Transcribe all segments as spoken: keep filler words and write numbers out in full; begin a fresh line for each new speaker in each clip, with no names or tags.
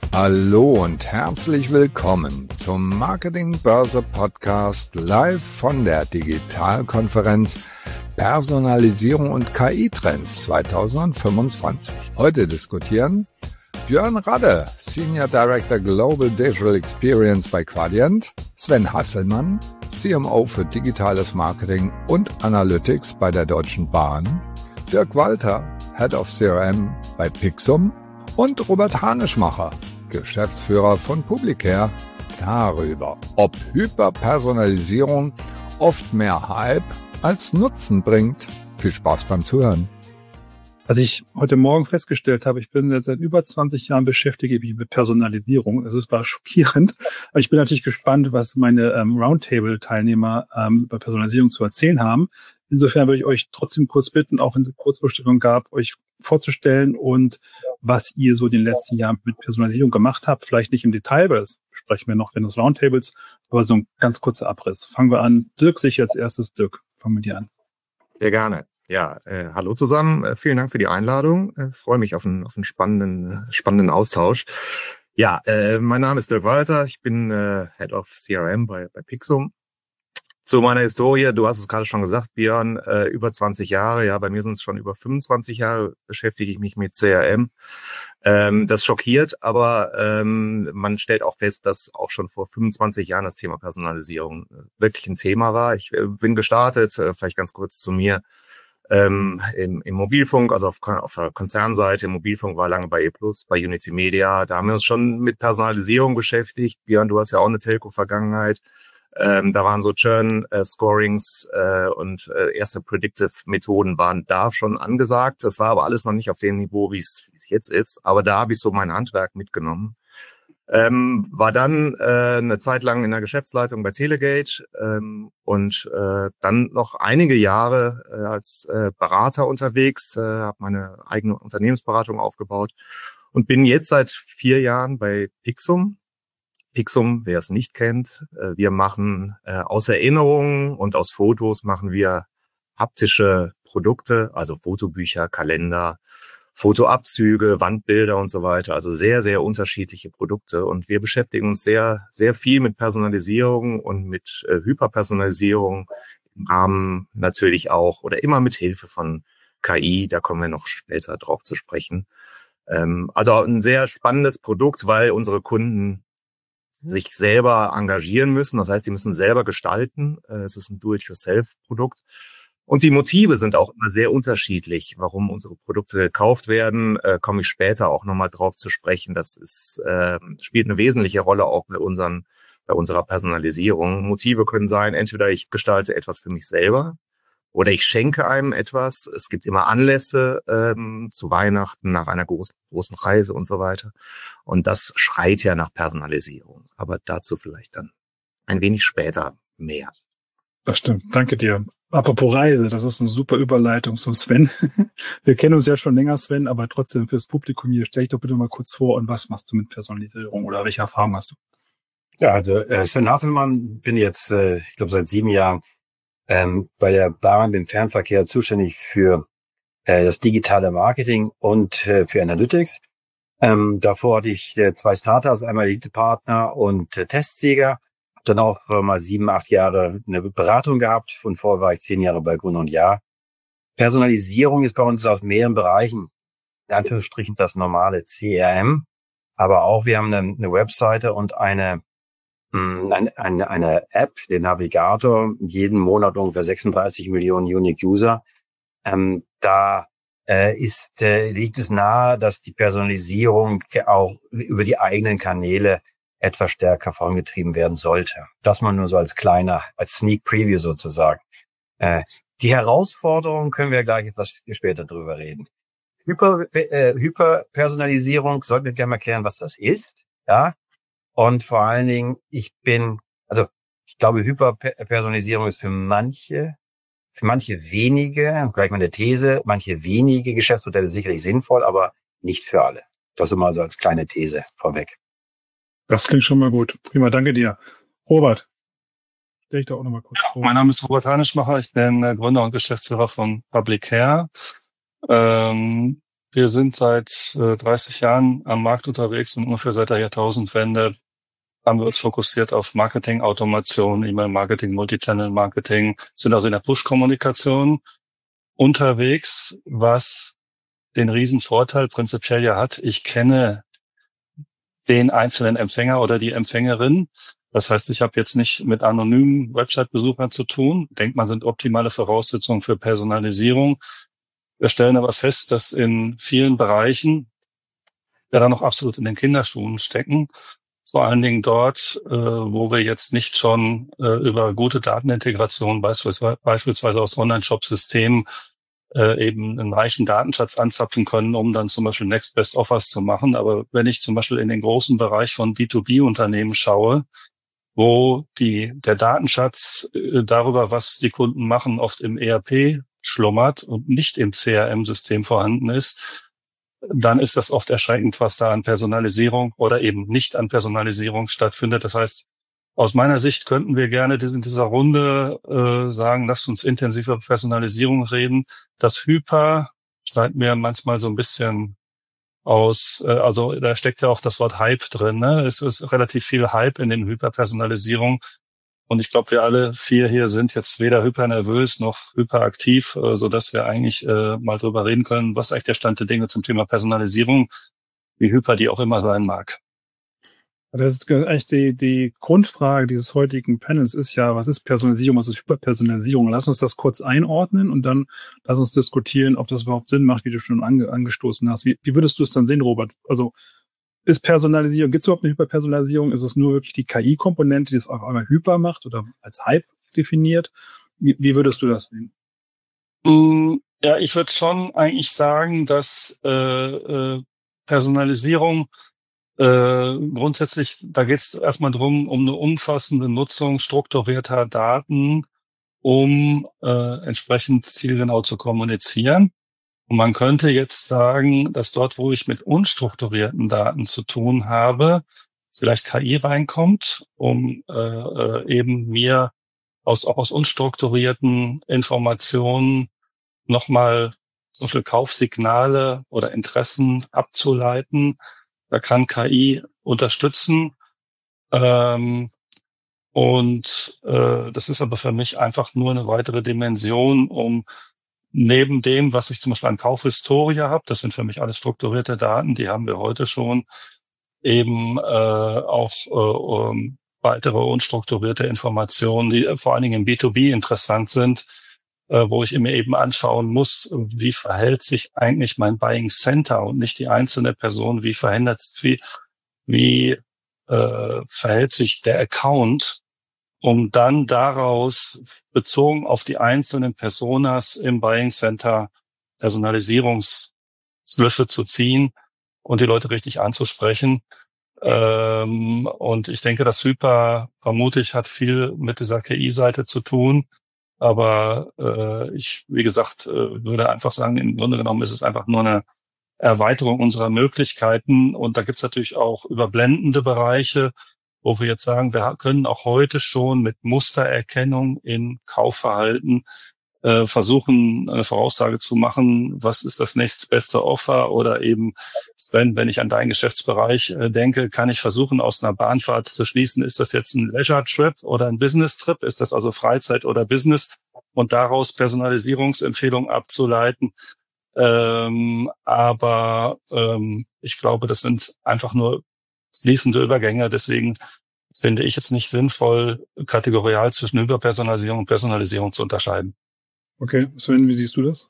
Hallo und herzlich willkommen zum Marketing-Börse-Podcast live von der Digitalkonferenz Personalisierung und K I-Trends zwanzig fünfundzwanzig. Heute diskutieren Björn Radde, Senior Director Global Digital Experience bei Quadient, Sven Hasselmann, C M O für digitales Marketing und Analytics bei der Deutschen Bahn, Dirk Walter, Head of C R M bei Pixum und Robert Hanischmacher, Geschäftsführer von Publicare, darüber, ob Hyperpersonalisierung oft mehr Hype als Nutzen bringt. Viel Spaß beim Zuhören.
Was ich heute Morgen festgestellt habe, ich bin jetzt seit über zwanzig Jahren beschäftigt mich mit Personalisierung. Also es war schockierend. Aber ich bin natürlich gespannt, was meine ähm, Roundtable-Teilnehmer ähm, über Personalisierung zu erzählen haben. Insofern würde ich euch trotzdem kurz bitten, auch wenn es eine Kurzvorstellung gab, euch vorzustellen und was ihr so in den letzten Jahren mit Personalisierung gemacht habt. Vielleicht nicht im Detail, weil das besprechen wir noch während des Roundtables, aber so ein ganz kurzer Abriss. Fangen wir an. Dirk, sich als erstes. Dirk, fangen wir dir an.
Sehr gerne. Ja, äh, hallo zusammen. Äh, vielen Dank für die Einladung. Äh, freue mich auf einen, auf einen spannenden, spannenden Austausch. Ja, äh, mein Name ist Dirk Walter. Ich bin äh, Head of C R M bei, bei Pixum. Zu meiner Historie, du hast es gerade schon gesagt, Björn, äh, über zwanzig Jahre, ja, bei mir sind es schon über fünfundzwanzig Jahre, beschäftige ich mich mit C R M. Ähm, das schockiert, aber ähm, man stellt auch fest, dass auch schon vor fünfundzwanzig Jahren das Thema Personalisierung äh, wirklich ein Thema war. Ich äh, bin gestartet, äh, vielleicht ganz kurz zu mir, ähm, im, im Mobilfunk, also auf, auf der Konzernseite. Im Mobilfunk war lange bei E plus, bei Unity Media. Da haben wir uns schon mit Personalisierung beschäftigt. Björn, du hast ja auch eine Telco-Vergangenheit. Ähm, da waren so Churn-Scorings äh, und äh, erste Predictive-Methoden waren da schon angesagt. Das war aber alles noch nicht auf dem Niveau, wie es jetzt ist. Aber da habe ich so mein Handwerk mitgenommen. Ähm, war dann äh, eine Zeit lang in der Geschäftsleitung bei Telegate ähm, und äh, dann noch einige Jahre äh, als äh, Berater unterwegs, äh, habe meine eigene Unternehmensberatung aufgebaut und bin jetzt seit vier Jahren bei Pixum. Pixum, wer es nicht kennt, äh, wir machen äh, aus Erinnerungen und aus Fotos machen wir haptische Produkte, also Fotobücher, Kalender, Fotoabzüge, Wandbilder und so weiter. Also sehr, sehr unterschiedliche Produkte. Und wir beschäftigen uns sehr, sehr viel mit Personalisierung und mit äh, Hyperpersonalisierung im Rahmen natürlich auch oder immer mit Hilfe von K I. Da kommen wir noch später drauf zu sprechen. Ähm, also ein sehr spannendes Produkt, weil unsere Kunden sich selber engagieren müssen. Das heißt, die müssen selber gestalten. Es ist ein Do-it-yourself-Produkt. Und die Motive sind auch immer sehr unterschiedlich, warum unsere Produkte gekauft werden. Äh, komme ich später auch nochmal drauf zu sprechen. Das ist, äh, spielt eine wesentliche Rolle auch bei unseren, bei unserer Personalisierung. Motive können sein, entweder ich gestalte etwas für mich selber oder ich schenke einem etwas. Es gibt immer Anlässe ähm, zu Weihnachten, nach einer großen, großen Reise und so weiter. Und das schreit ja nach Personalisierung. Aber dazu vielleicht dann ein wenig später mehr.
Das stimmt. Danke dir. Apropos Reise, das ist eine super Überleitung zum Sven. Wir kennen uns ja schon länger, Sven, aber trotzdem fürs Publikum hier, stell dich doch bitte mal kurz vor und was machst du mit Personalisierung oder welche Erfahrung hast du?
Ja, also äh, Sven Hasselmann, bin jetzt, äh, ich glaube, seit sieben Jahren ähm, bei der Bahn im Fernverkehr zuständig für äh, das digitale Marketing und äh, für Analytics. Ähm, davor hatte ich äh, zwei Startups, einmal Elite-Partner und äh, Testsieger. Dann auch äh, mal sieben, acht Jahre eine Beratung gehabt. Von vorher war ich zehn Jahre bei Grund und Jahr. Personalisierung ist bei uns aus mehreren Bereichen, in Anführungsstrichen das normale C R M. Aber auch wir haben eine, eine Webseite und eine, mh, eine, eine, eine App, den Navigator, jeden Monat ungefähr sechsunddreißig Millionen Unique User. Ähm, da äh, ist, äh, liegt es nahe, dass die Personalisierung auch über die eigenen Kanäle etwas stärker vorangetrieben werden sollte. Das mal nur so als kleiner, als Sneak Preview sozusagen. Äh, die Herausforderungen können wir gleich etwas später drüber reden. Hyper, äh, Hyperpersonalisierung, sollten wir gerne mal klären, was das ist, ja. Und vor allen Dingen, ich bin, also ich glaube, Hyperpersonalisierung ist für manche, für manche wenige, gleich mal eine These, manche wenige Geschäftsmodelle sicherlich sinnvoll, aber nicht für alle. Das immer so als kleine These vorweg.
Das klingt schon mal gut. Prima, danke dir. Robert, stell dich doch auch noch mal kurz
ja,
vor.
Mein Name ist Robert Hanischmacher, ich bin Gründer und Geschäftsführer von Publicare. Ähm, wir sind seit äh, dreißig Jahren am Markt unterwegs und ungefähr seit der Jahrtausendwende haben wir uns fokussiert auf Marketing-Automation, E-Mail-Marketing, Multichannel-Marketing, sind also in der Push-Kommunikation unterwegs, was den riesen Vorteil prinzipiell ja hat, ich kenne den einzelnen Empfänger oder die Empfängerin. Das heißt, ich habe jetzt nicht mit anonymen Website-Besuchern zu tun. Denkt man, sind optimale Voraussetzungen für Personalisierung. Wir stellen aber fest, dass in vielen Bereichen wir da noch absolut in den Kinderschuhen stecken. Vor allen Dingen dort, äh, wo wir jetzt nicht schon äh, über gute Datenintegration, beispielsweise, beispielsweise aus Online-Shop-Systemen, äh, eben einen reichen Datenschatz anzapfen können, um dann zum Beispiel Next Best Offers zu machen. Aber wenn ich zum Beispiel in den großen Bereich von B zwei B-Unternehmen schaue, wo die der Datenschatz äh, darüber, was die Kunden machen, oft im E R P schlummert und nicht im C R M-System vorhanden ist, dann ist das oft erschreckend, was da an Personalisierung oder eben nicht an Personalisierung stattfindet. Das heißt, aus meiner Sicht könnten wir gerne in dieser Runde äh, sagen, lasst uns intensiv über Personalisierung reden. Das Hyper scheint mir manchmal so ein bisschen aus, äh, also da steckt ja auch das Wort Hype drin. Ne? Es ist relativ viel Hype in den Hyperpersonalisierung. Und ich glaube, wir alle vier hier sind jetzt weder hypernervös noch hyperaktiv, äh, sodass wir eigentlich äh, mal drüber reden können, was eigentlich der Stand der Dinge zum Thema Personalisierung, wie hyper die auch immer sein mag.
Das ist eigentlich die, die Grundfrage dieses heutigen Panels ist ja, was ist Personalisierung, was ist Hyperpersonalisierung? Lass uns das kurz einordnen und dann lass uns diskutieren, ob das überhaupt Sinn macht, wie du schon ange, angestoßen hast. Wie, wie würdest du es dann sehen, Robert? Also ist Personalisierung, gibt es überhaupt eine Hyperpersonalisierung? Ist es nur wirklich die K I-Komponente, die es auf einmal hyper macht oder als Hype definiert? Wie, wie würdest du das sehen?
Ja, ich würde schon eigentlich sagen, dass äh, äh, Personalisierung äh, grundsätzlich, da geht es erstmal drum, um eine umfassende Nutzung strukturierter Daten, um äh, entsprechend zielgenau zu kommunizieren. Und man könnte jetzt sagen, dass dort, wo ich mit unstrukturierten Daten zu tun habe, vielleicht K I reinkommt, um äh, eben mir aus auch aus unstrukturierten Informationen nochmal zum Beispiel Kaufsignale oder Interessen abzuleiten. Da kann K I unterstützen. Ähm, und äh, das ist aber für mich einfach nur eine weitere Dimension, um neben dem, was ich zum Beispiel an Kaufhistorie habe, das sind für mich alles strukturierte Daten, die haben wir heute schon, eben äh, auch äh, um, weitere unstrukturierte Informationen, die vor allen Dingen im B zwei B interessant sind, äh, wo ich mir eben anschauen muss, wie verhält sich eigentlich mein Buying Center und nicht die einzelne Person, wie verändert, wie, wie äh, verhält sich der Account, um dann daraus bezogen auf die einzelnen Personas im Buying Center Personalisierungsschlüsse zu ziehen und die Leute richtig anzusprechen. Ähm, und ich denke, das Hyper, vermutlich, hat viel mit dieser K I-Seite zu tun. Aber äh, ich, wie gesagt, äh, würde einfach sagen, im Grunde genommen ist es einfach nur eine Erweiterung unserer Möglichkeiten. Und da gibt's natürlich auch überblendende Bereiche, wo wir jetzt sagen, wir können auch heute schon mit Mustererkennung in Kaufverhalten äh, versuchen, eine Voraussage zu machen, was ist das nächstbeste Offer, oder eben, Sven, wenn ich an deinen Geschäftsbereich äh, denke, kann ich versuchen, aus einer Bahnfahrt zu schließen, ist das jetzt ein Leisure-Trip oder ein Business-Trip, ist das also Freizeit oder Business, und daraus Personalisierungsempfehlungen abzuleiten. Ähm, aber ähm, ich glaube, das sind einfach nur fließende Übergänge. Deswegen finde ich es nicht sinnvoll, kategorial zwischen Hyperpersonalisierung und Personalisierung zu unterscheiden.
Okay, Sven, wie siehst du das?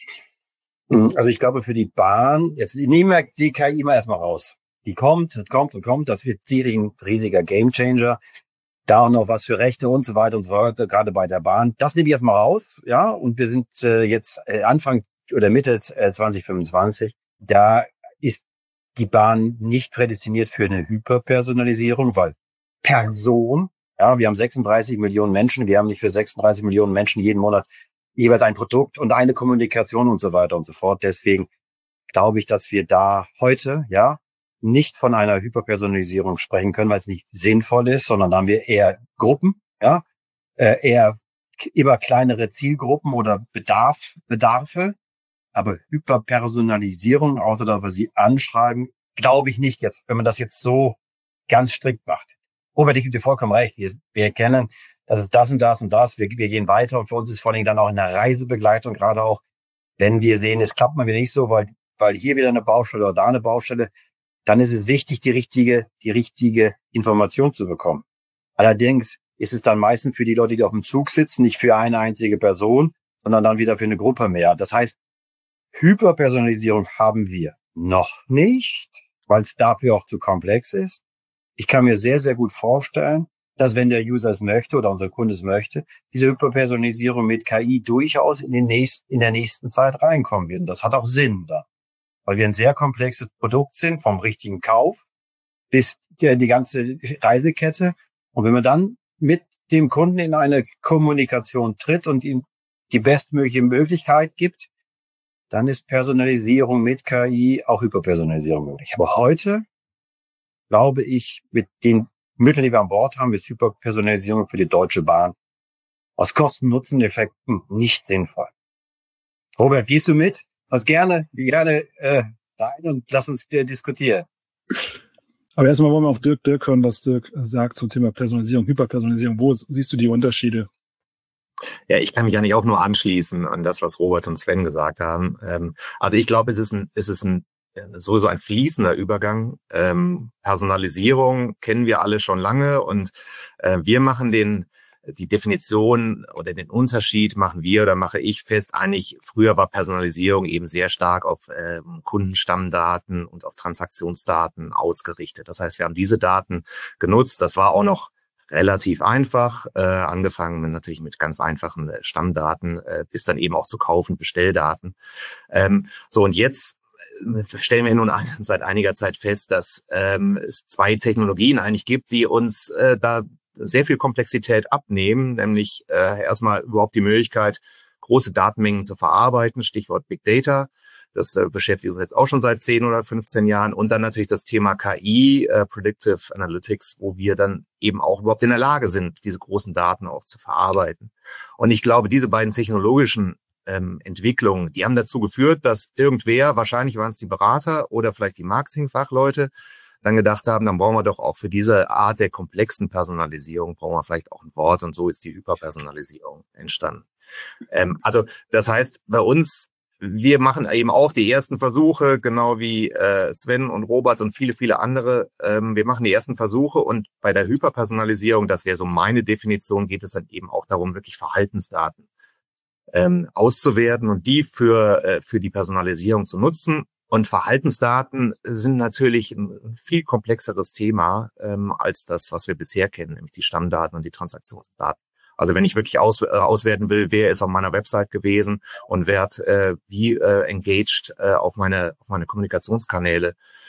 Also ich glaube, für die Bahn, jetzt nehmen wir die K I mal erstmal raus. Die kommt, kommt und kommt, das wird sicherlich ein riesiger Gamechanger. Da auch noch was für Rechte und so weiter und so weiter, gerade bei der Bahn. Das nehme ich erstmal raus, ja, und wir sind äh, jetzt äh, Anfang oder Mitte äh, zwanzig fünfundzwanzig. Da ist die Bahn nicht prädestiniert für eine Hyperpersonalisierung, weil Person, ja, wir haben sechsunddreißig Millionen Menschen, wir haben nicht für sechsunddreißig Millionen Menschen jeden Monat jeweils ein Produkt und eine Kommunikation und so weiter und so fort. Deswegen glaube ich, dass wir da heute, ja, nicht von einer Hyperpersonalisierung sprechen können, weil es nicht sinnvoll ist, sondern da haben wir eher Gruppen, ja, äh, eher immer kleinere Zielgruppen oder Bedarf, Bedarfe, aber Hyperpersonalisierung, außer dass wir sie anschreiben, glaube ich nicht jetzt, wenn man das jetzt so ganz strikt macht. Robert, ich gebe dir vollkommen recht. Wir, wir erkennen, das ist das und das und das. Wir, wir gehen weiter und für uns ist vor allem dann auch in der Reisebegleitung, gerade auch, wenn wir sehen, es klappt mal wieder nicht so, weil, weil hier wieder eine Baustelle oder da eine Baustelle, dann ist es wichtig, die richtige, die richtige Information zu bekommen. Allerdings ist es dann meistens für die Leute, die auf dem Zug sitzen, nicht für eine einzige Person, sondern dann wieder für eine Gruppe mehr. Das heißt, Hyperpersonalisierung haben wir noch nicht, weil es dafür auch zu komplex ist. Ich kann mir sehr, sehr gut vorstellen, dass wenn der User es möchte oder unser Kunde es möchte, diese Hyperpersonalisierung mit K I durchaus in den nächsten, in der nächsten Zeit reinkommen wird. Und das hat auch Sinn da, weil wir ein sehr komplexes Produkt sind, vom richtigen Kauf bis die, die ganze Reisekette. Und wenn man dann mit dem Kunden in eine Kommunikation tritt und ihm die bestmögliche Möglichkeit gibt, dann ist Personalisierung mit K I auch Hyperpersonalisierung möglich. Aber heute glaube ich, mit den Mitteln, die wir an Bord haben, ist Hyperpersonalisierung für die Deutsche Bahn aus Kosten-Nutzen-Effekten nicht sinnvoll. Robert, gehst du mit? Was gerne, gerne äh, rein und lass uns äh, diskutieren.
Aber erstmal wollen wir auch Dirk, Dirk hören, was Dirk sagt zum Thema Personalisierung, Hyperpersonalisierung. Wo siehst du die Unterschiede?
Ja, ich kann mich eigentlich auch nur anschließen an das, was Robert und Sven gesagt haben. Ähm, also ich glaube, es ist ein, es ist ein sowieso ein fließender Übergang. Ähm, Personalisierung kennen wir alle schon lange und äh, wir machen den die Definition oder den Unterschied machen wir oder mache ich fest. Eigentlich früher war Personalisierung eben sehr stark auf äh, Kundenstammdaten und auf Transaktionsdaten ausgerichtet. Das heißt, wir haben diese Daten genutzt. Das war auch noch relativ einfach, äh, angefangen mit, natürlich mit ganz einfachen äh, Stammdaten, äh, bis dann eben auch zu kaufen, Bestelldaten. Ähm, so und jetzt stellen wir nun ein, seit einiger Zeit fest, dass ähm, es zwei Technologien eigentlich gibt, die uns äh, da sehr viel Komplexität abnehmen, nämlich äh, erstmal überhaupt die Möglichkeit, große Datenmengen zu verarbeiten, Stichwort Big Data. Das äh, beschäftigt uns jetzt auch schon seit zehn oder fünfzehn Jahren. Und dann natürlich das Thema K I, äh, Predictive Analytics, wo wir dann eben auch überhaupt in der Lage sind, diese großen Daten auch zu verarbeiten. Und ich glaube, diese beiden technologischen Ähm, Entwicklungen, die haben dazu geführt, dass irgendwer, wahrscheinlich waren es die Berater oder vielleicht die Marketingfachleute, dann gedacht haben, dann brauchen wir doch auch für diese Art der komplexen Personalisierung, brauchen wir vielleicht auch ein Wort und so ist die Hyperpersonalisierung entstanden. Ähm, also das heißt, bei uns, wir machen eben auch die ersten Versuche, genau wie äh, Sven und Robert und viele, viele andere, ähm, wir machen die ersten Versuche und bei der Hyperpersonalisierung, das wäre so meine Definition, geht es dann eben auch darum, wirklich Verhaltensdaten Ähm, auszuwerten und die für äh, für die Personalisierung zu nutzen. Und Verhaltensdaten sind natürlich ein viel komplexeres Thema ähm, als das, was wir bisher kennen, nämlich die Stammdaten und die Transaktionsdaten. Also wenn ich wirklich aus, äh, auswerten will, wer ist auf meiner Website gewesen und wer hat äh, wie äh, engaged äh, auf meine auf meine Kommunikationskanäle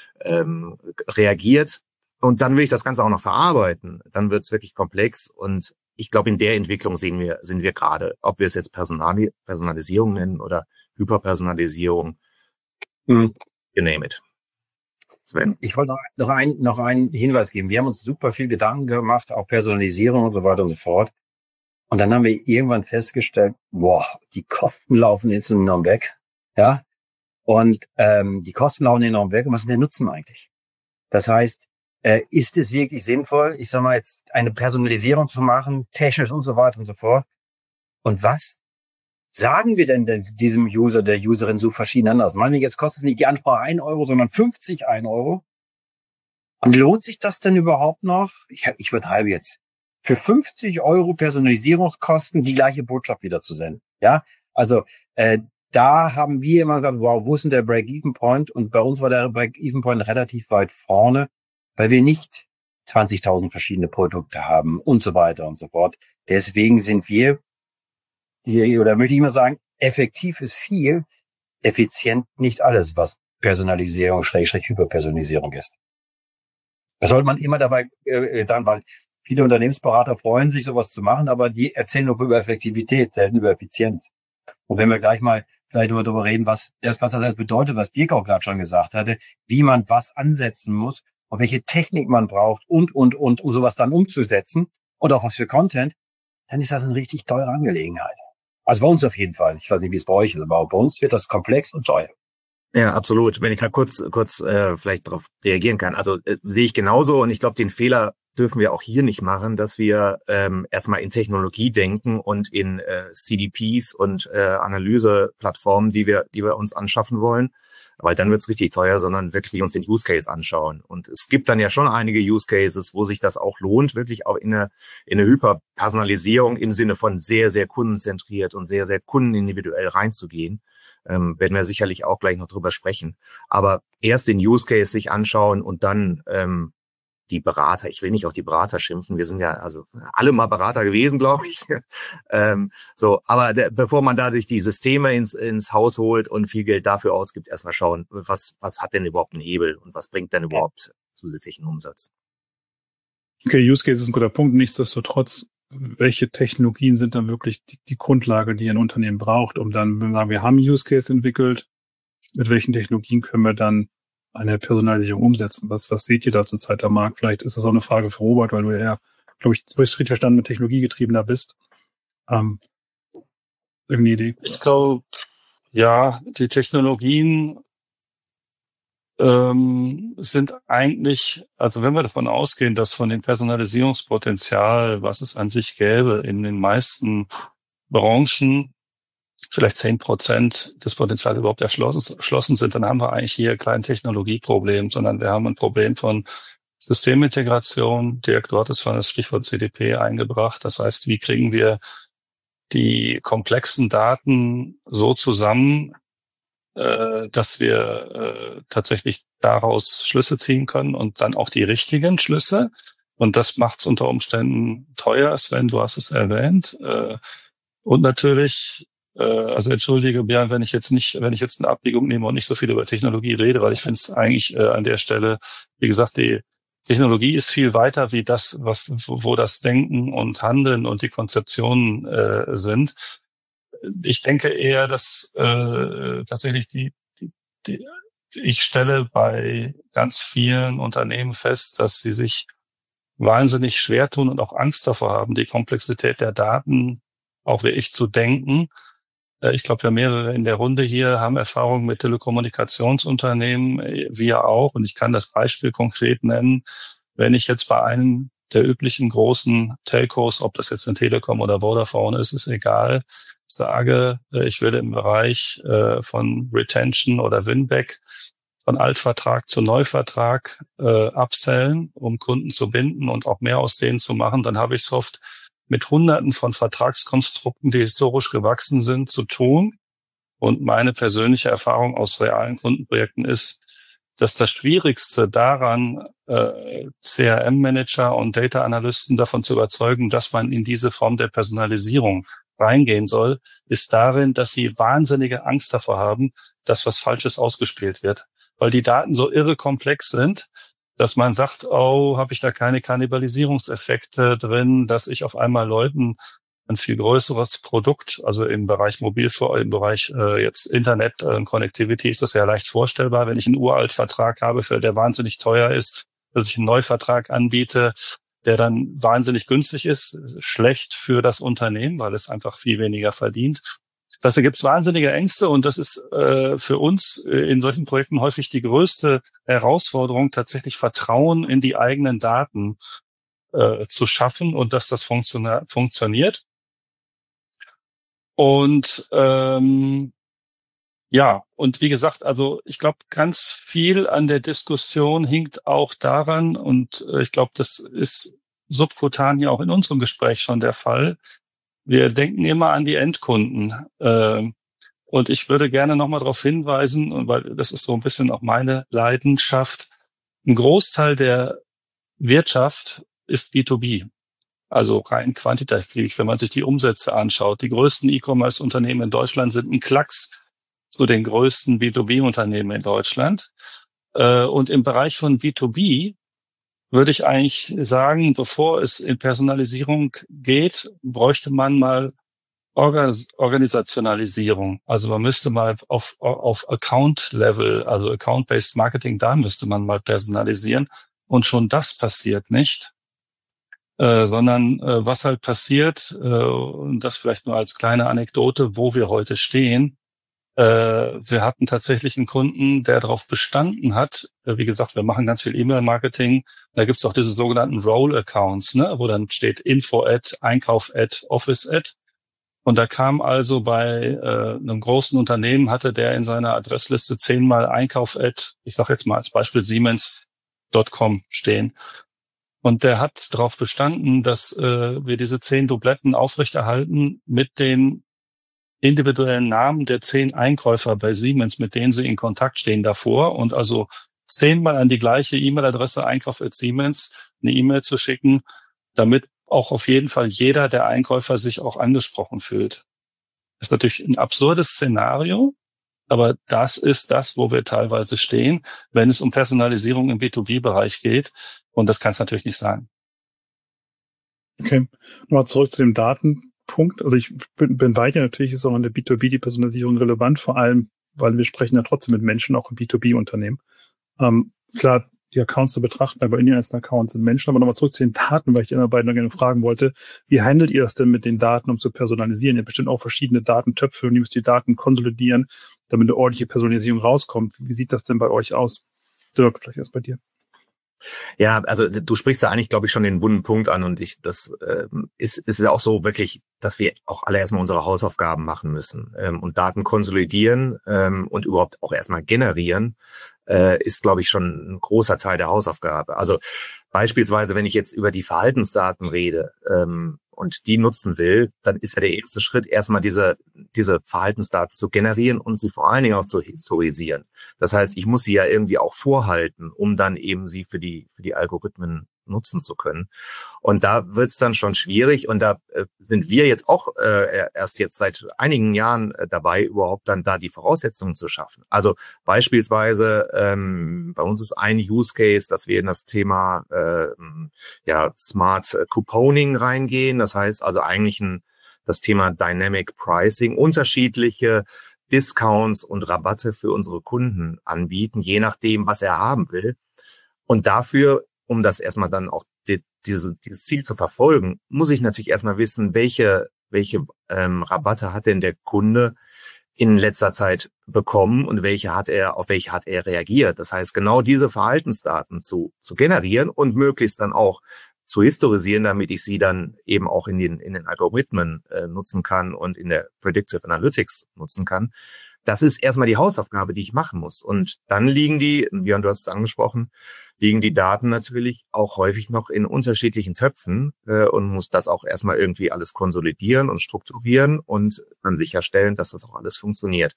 ähm, reagiert, und dann will ich das Ganze auch noch verarbeiten, dann wird es wirklich komplex. Und ich glaube, in der Entwicklung sehen wir, sind wir gerade, ob wir es jetzt Personali- Personalisierung nennen oder Hyperpersonalisierung,
Mhm.
you name it. Sven?
Ich wollte noch, noch, ein, noch einen Hinweis geben. Wir haben uns super viel Gedanken gemacht, auch Personalisierung und so weiter und so fort. Und dann haben wir irgendwann festgestellt, boah, die Kosten laufen jetzt enorm weg. Ja. Und ähm, die Kosten laufen enorm weg. Und was ist der Nutzen eigentlich? Das heißt, äh, ist es wirklich sinnvoll, ich sag mal jetzt, eine Personalisierung zu machen, technisch und so weiter und so fort? Und was sagen wir denn, denn diesem User, der Userin so verschieden anders? Meinetwegen, jetzt kostet es nicht die Ansprache ein Euro, sondern fünfzig ein Euro. Und lohnt sich das denn überhaupt noch? Ich, ich übertreibe jetzt. Für fünfzig Euro Personalisierungskosten die gleiche Botschaft wieder zu senden. Ja, also äh, da haben wir immer gesagt, wow, wo ist denn der Break-Even-Point? Und bei uns war der Break-Even-Point relativ weit vorne, weil wir nicht zwanzigtausend verschiedene Produkte haben und so weiter und so fort. Deswegen sind wir, hier, oder möchte ich mal sagen, effektiv ist viel, effizient nicht alles, was Personalisierung, Schrägstrich Hyperpersonalisierung ist. Das sollte man immer dabei äh, dann, weil viele Unternehmensberater freuen sich, sowas zu machen, aber die erzählen nur über Effektivität, selten über Effizienz. Und wenn wir gleich mal vielleicht nur darüber reden, was das, was das bedeutet, was Dirk auch gerade schon gesagt hatte, wie man was ansetzen muss und welche Technik man braucht und, und, und, um sowas dann umzusetzen und auch was für Content, dann ist das eine richtig teure Angelegenheit. Also bei uns auf jeden Fall. Ich weiß nicht, wie es bei euch ist, aber bei uns wird das komplex und teuer.
Ja, absolut. Wenn ich da kurz kurz äh, vielleicht darauf reagieren kann. Also äh, sehe ich genauso und ich glaube, den Fehler dürfen wir auch hier nicht machen, dass wir ähm, erstmal in Technologie denken und in äh, C D Ps und äh, Analyseplattformen, die wir die wir uns anschaffen wollen, weil dann wird's richtig teuer, sondern wirklich uns den Use Case anschauen. Und es gibt dann ja schon einige Use Cases, wo sich das auch lohnt, wirklich auch in eine in eine Hyperpersonalisierung im Sinne von sehr sehr kundenzentriert und sehr sehr kundenindividuell reinzugehen. Ähm, werden wir sicherlich auch gleich noch drüber sprechen. Aber erst den Use Case sich anschauen und dann ähm, die Berater, ich will nicht auf die Berater schimpfen, wir sind ja also alle mal Berater gewesen, glaube ich. ähm, so, aber der, bevor man da sich die Systeme ins ins Haus holt und viel Geld dafür ausgibt, erstmal schauen, was was hat denn überhaupt einen Hebel und was bringt denn überhaupt zusätzlichen Umsatz.
Okay, Use Case ist ein guter Punkt. Nichtsdestotrotz, welche Technologien sind dann wirklich die, die Grundlage, die ein Unternehmen braucht, um dann, wenn wir sagen, wir haben Use Case entwickelt, mit welchen Technologien können wir dann eine Personalisierung umsetzen? Was, was seht ihr da zurzeit am Markt? Vielleicht ist das auch eine Frage für Robert, weil du ja, glaube ich, du hast richtig verstanden, mit Technologiegetriebener bist. Ähm, irgendeine Idee?
Ich glaube, ja, die Technologien ähm, sind eigentlich, also wenn wir davon ausgehen, dass von dem Personalisierungspotenzial, was es an sich gäbe, in den meisten Branchen vielleicht zehn Prozent des Potenzials überhaupt erschlossen, erschlossen sind, dann haben wir eigentlich hier kein Technologieproblem, sondern wir haben ein Problem von Systemintegration. Dirk, du hattest vorhin das Stichwort C D P eingebracht. Das heißt, wie kriegen wir die komplexen Daten so zusammen, äh, dass wir äh, tatsächlich daraus Schlüsse ziehen können und dann auch die richtigen Schlüsse. Und das macht es unter Umständen teuer, Sven, du hast es erwähnt. Äh, und natürlich, äh, also entschuldige, Björn, wenn ich jetzt nicht, wenn ich jetzt eine Abbiegung nehme und nicht so viel über Technologie rede, weil ich finde es eigentlich äh, an der Stelle, wie gesagt, die Technologie ist viel weiter wie das, was wo das Denken und Handeln und die Konzeptionen äh, sind. Ich denke eher, dass äh, tatsächlich die, die, die, ich stelle bei ganz vielen Unternehmen fest, dass sie sich wahnsinnig schwer tun und auch Angst davor haben, die Komplexität der Daten auch wirklich zu denken. Äh, ich glaube, wir mehrere in der Runde hier haben Erfahrung mit Telekommunikationsunternehmen, wir auch. Und ich kann das Beispiel konkret nennen. Wenn ich jetzt bei einem der üblichen großen Telcos, ob das jetzt eine Telekom oder Vodafone ist, ist egal, sage, ich will im Bereich äh, von Retention oder Winback von Altvertrag zu Neuvertrag äh, upsellen, um Kunden zu binden und auch mehr aus denen zu machen, dann habe ich es oft mit Hunderten von Vertragskonstrukten, die historisch gewachsen sind, zu tun. Und meine persönliche Erfahrung aus realen Kundenprojekten ist, dass das Schwierigste daran, äh, C R M-Manager und Data-Analysten davon zu überzeugen, dass man in diese Form der Personalisierung reingehen soll, ist darin, dass sie wahnsinnige Angst davor haben, dass was Falsches ausgespielt wird. Weil die Daten so irre komplex sind, dass man sagt, oh, habe ich da keine Kannibalisierungseffekte drin, dass ich auf einmal Leuten ein viel größeres Produkt, also im Bereich Mobil, im Bereich äh, jetzt Internet und äh, Connectivity ist das ja leicht vorstellbar, wenn ich einen Uraltvertrag habe, für der wahnsinnig teuer ist, dass ich einen Neuvertrag anbiete, der dann wahnsinnig günstig ist, schlecht für das Unternehmen, weil es einfach viel weniger verdient. Das heißt, da gibt es wahnsinnige Ängste und das ist äh, für uns äh, in solchen Projekten häufig die größte Herausforderung, tatsächlich Vertrauen in die eigenen Daten äh, zu schaffen und dass das funktio- funktioniert. Und ähm, ja, und wie gesagt, also ich glaube, ganz viel an der Diskussion hinkt auch daran, und äh, ich glaube, das ist subkutan ja auch in unserem Gespräch schon der Fall. Wir denken immer an die Endkunden. Äh, und ich würde gerne nochmal darauf hinweisen, weil das ist so ein bisschen auch meine Leidenschaft, ein Großteil der Wirtschaft ist B zwei B. Also rein quantitativ, wenn man sich die Umsätze anschaut. Die größten E-Commerce-Unternehmen in Deutschland sind ein Klacks zu den größten B zwei B-Unternehmen in Deutschland. Und im Bereich von B zwei B würde ich eigentlich sagen, bevor es in Personalisierung geht, bräuchte man mal Organisationalisierung. Also man müsste mal auf, auf Account-Level, also Account-Based Marketing, da müsste man mal personalisieren. Und schon das passiert nicht. Äh, sondern äh, was halt passiert, äh, und das vielleicht nur als kleine Anekdote, wo wir heute stehen. Äh, wir hatten tatsächlich einen Kunden, der darauf bestanden hat, äh, wie gesagt, wir machen ganz viel E-Mail-Marketing, da gibt's auch diese sogenannten Role-Accounts, ne, wo dann steht Info-Ad, Einkauf-Ad, Office-Ad. Und da kam also bei äh, einem großen Unternehmen, hatte der in seiner Adressliste zehnmal Einkauf-Ad, ich sage jetzt mal als Beispiel Siemens Punkt com stehen. Und der hat darauf bestanden, dass äh, wir diese zehn Dubletten aufrechterhalten mit den individuellen Namen der zehn Einkäufer bei Siemens, mit denen sie in Kontakt stehen davor. Und also zehnmal an die gleiche E-Mail-Adresse Einkauf at Siemens eine E-Mail zu schicken, damit auch auf jeden Fall jeder der Einkäufer sich auch angesprochen fühlt. Das ist natürlich ein absurdes Szenario, aber das ist das, wo wir teilweise stehen, wenn es um Personalisierung im B zwei B-Bereich geht. Und das kann es natürlich nicht sein.
Okay, nochmal zurück zu dem Datenpunkt. Also ich bin, bin bei dir, natürlich ist auch in der B zwei B die Personalisierung relevant, vor allem, weil wir sprechen ja trotzdem mit Menschen, auch im B zwei B-Unternehmen. Ähm, klar, die Accounts zu betrachten, aber in den einzelnen Accounts sind Menschen. Aber nochmal zurück zu den Daten, weil ich die anderen beiden noch gerne fragen wollte. Wie handelt ihr das denn mit den Daten, um zu personalisieren? Ihr habt bestimmt auch verschiedene Datentöpfe und ihr müsst die Daten konsolidieren, damit eine ordentliche Personalisierung rauskommt. Wie sieht das denn bei euch aus? Dirk, vielleicht erst bei dir.
Ja, also du sprichst da eigentlich, glaube ich, schon den wunden Punkt an und ich, das äh, ist, ist ja auch so wirklich, dass wir auch alle erstmal unsere Hausaufgaben machen müssen ähm, und Daten konsolidieren ähm, und überhaupt auch erstmal generieren, äh, ist, glaube ich, schon ein großer Teil der Hausaufgabe. Also beispielsweise, wenn ich jetzt über die Verhaltensdaten rede ähm, und die nutzen will, dann ist ja der erste Schritt, erstmal diese diese Verhaltensdaten zu generieren und sie vor allen Dingen auch zu historisieren. Das heißt, ich muss sie ja irgendwie auch vorhalten, um dann eben sie für die für die Algorithmen nutzen zu können. Und da wird's dann schon schwierig und da äh, sind wir jetzt auch äh, erst jetzt seit einigen Jahren äh, dabei, überhaupt dann da die Voraussetzungen zu schaffen. Also beispielsweise ähm, bei uns ist ein Use Case, dass wir in das Thema äh, ja Smart Couponing reingehen. Das heißt also eigentlich ein das Thema Dynamic Pricing, unterschiedliche Discounts und Rabatte für unsere Kunden anbieten, je nachdem, was er haben will. Und dafür, um das erstmal dann auch die, diese, dieses Ziel zu verfolgen, muss ich natürlich erstmal wissen, welche, welche ähm, Rabatte hat denn der Kunde in letzter Zeit bekommen und welche hat er, auf welche hat er reagiert. Das heißt, genau diese Verhaltensdaten zu, zu generieren und möglichst dann auch zu historisieren, damit ich sie dann eben auch in den in den Algorithmen äh, nutzen kann und in der Predictive Analytics nutzen kann. Das ist erstmal die Hausaufgabe, die ich machen muss. Und dann liegen die, Björn, du hast es angesprochen, liegen die Daten natürlich auch häufig noch in unterschiedlichen Töpfen äh, und muss das auch erstmal irgendwie alles konsolidieren und strukturieren und dann sicherstellen, dass das auch alles funktioniert.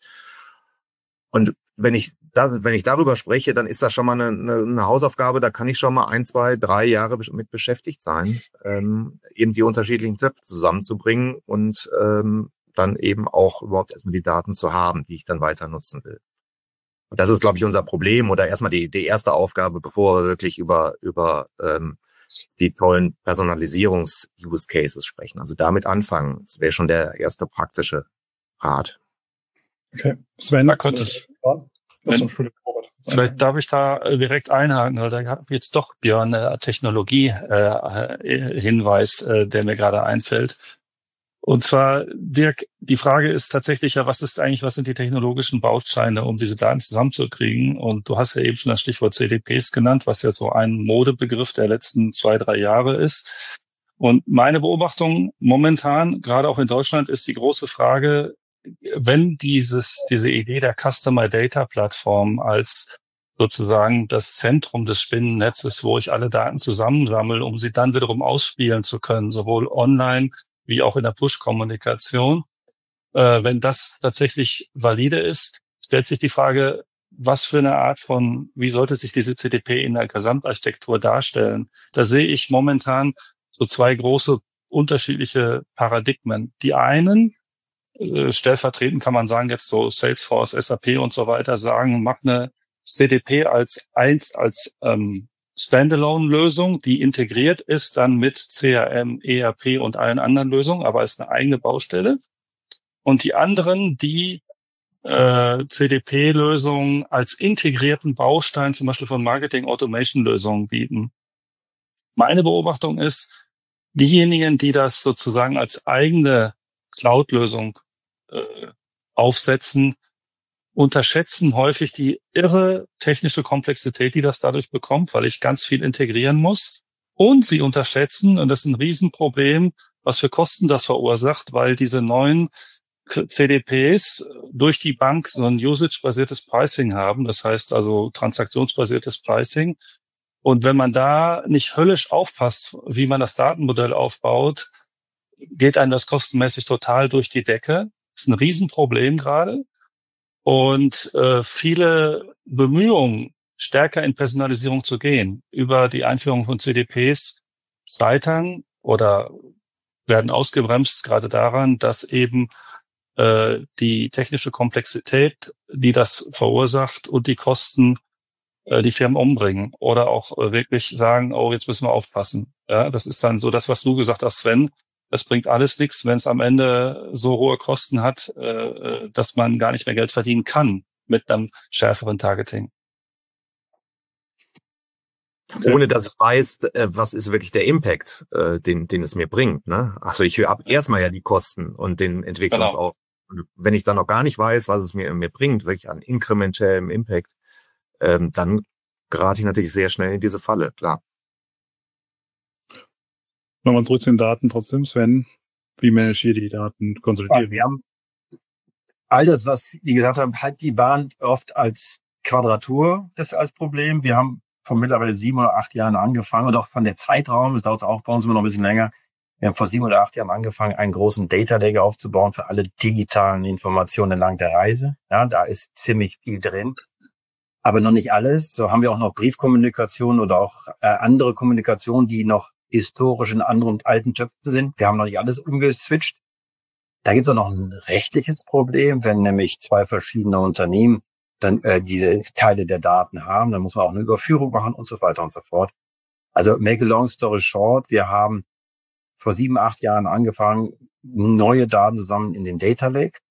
Und wenn ich da, wenn ich darüber spreche, dann ist das schon mal eine, eine, eine Hausaufgabe, da kann ich schon mal ein, zwei, drei Jahre mit beschäftigt sein, ähm, eben die unterschiedlichen Töpfe zusammenzubringen und ähm, dann eben auch überhaupt erstmal die Daten zu haben, die ich dann weiter nutzen will. Und das ist, glaube ich, unser Problem oder erstmal die, die erste Aufgabe, bevor wir wirklich über, über ähm, die tollen Personalisierungs-Use-Cases sprechen. Also damit anfangen. Das wäre schon der erste praktische Rat.
Okay, Sven,
da könnte ich, wenn, vielleicht darf ich da direkt einhaken, weil da habe ich jetzt doch, Björn, einen Technologie-Hinweis, äh, äh, der mir gerade einfällt. Und zwar, Dirk, die Frage ist tatsächlich ja, was ist eigentlich, was sind die technologischen Bausteine, um diese Daten zusammenzukriegen? Und du hast ja eben schon das Stichwort C D Ps genannt, was ja so ein Modebegriff der letzten zwei, drei Jahre ist. Und meine Beobachtung momentan, gerade auch in Deutschland, ist die große Frage, wenn dieses, diese Idee der Customer Data Plattform als sozusagen das Zentrum des Spinnennetzes, wo ich alle Daten zusammensammle, um sie dann wiederum ausspielen zu können, sowohl online wie auch in der Push-Kommunikation, äh, wenn das tatsächlich valide ist, stellt sich die Frage, was für eine Art von, wie sollte sich diese C D P in der Gesamtarchitektur darstellen? Da sehe ich momentan so zwei große unterschiedliche Paradigmen. Die einen, stellvertretend kann man sagen, jetzt so Salesforce, S A P und so weiter sagen, mach eine C D P als eins, als ähm, Standalone-Lösung, die integriert ist dann mit C R M, E R P und allen anderen Lösungen, aber ist eine eigene Baustelle. Und die anderen, die äh, C D P-Lösungen als integrierten Baustein zum Beispiel von Marketing-Automation-Lösungen bieten. Meine Beobachtung ist, diejenigen, die das sozusagen als eigene Cloud-Lösung äh, aufsetzen, unterschätzen häufig die irre technische Komplexität, die das dadurch bekommt, weil ich ganz viel integrieren muss. Und sie unterschätzen, und das ist ein Riesenproblem, was für Kosten das verursacht, weil diese neuen C D Ps durch die Bank so ein usage-basiertes Pricing haben, das heißt also transaktionsbasiertes Pricing. Und wenn man da nicht höllisch aufpasst, wie man das Datenmodell aufbaut, geht einem das kostenmäßig total durch die Decke. Das ist ein Riesenproblem gerade. Und äh, viele Bemühungen, stärker in Personalisierung zu gehen, über die Einführung von C D Ps scheitern oder werden ausgebremst, gerade daran, dass eben äh, die technische Komplexität, die das verursacht und die Kosten äh, die Firmen umbringen oder auch äh, wirklich sagen, oh, jetzt müssen wir aufpassen. Ja, das ist dann so das, was du gesagt hast, Sven. Das bringt alles nichts, wenn es am Ende so hohe Kosten hat, äh, dass man gar nicht mehr Geld verdienen kann mit einem schärferen Targeting.
Ohne dass ich weiß, was ist wirklich der Impact, äh, den, den es mir bringt. Ne? Also ich habe erstmal ja die Kosten und den Entwicklungsaufwand. Genau. Wenn ich dann noch gar nicht weiß, was es mir, mir bringt, wirklich an inkrementellem Impact, ähm, dann gerate ich natürlich sehr schnell in diese Falle, klar.
Nochmal zurück zu den Daten trotzdem, Sven. Wie manage ihr die Daten? Konsolidieren?
Wir haben all das, was die gesagt haben, hat die Bahn oft als Quadratur das als Problem. Wir haben vor mittlerweile sieben oder acht Jahren angefangen und auch von der Zeitraum, das dauert auch bei uns immer noch ein bisschen länger. Wir haben vor sieben oder acht Jahren angefangen, einen großen Data Lake aufzubauen für alle digitalen Informationen entlang der Reise. Ja, da ist ziemlich viel drin. Aber noch nicht alles. So haben wir auch noch Briefkommunikation oder auch äh, andere Kommunikation, die noch historisch in anderen alten Töpfen sind. Wir haben noch nicht alles umgeswitcht. Da gibt es auch noch ein rechtliches Problem, wenn nämlich zwei verschiedene Unternehmen dann äh, diese Teile der Daten haben, dann muss man auch eine Überführung machen und so weiter und so fort. Also make a long story short, wir haben vor sieben, acht Jahren angefangen, neue Daten zusammen in den Data Lake.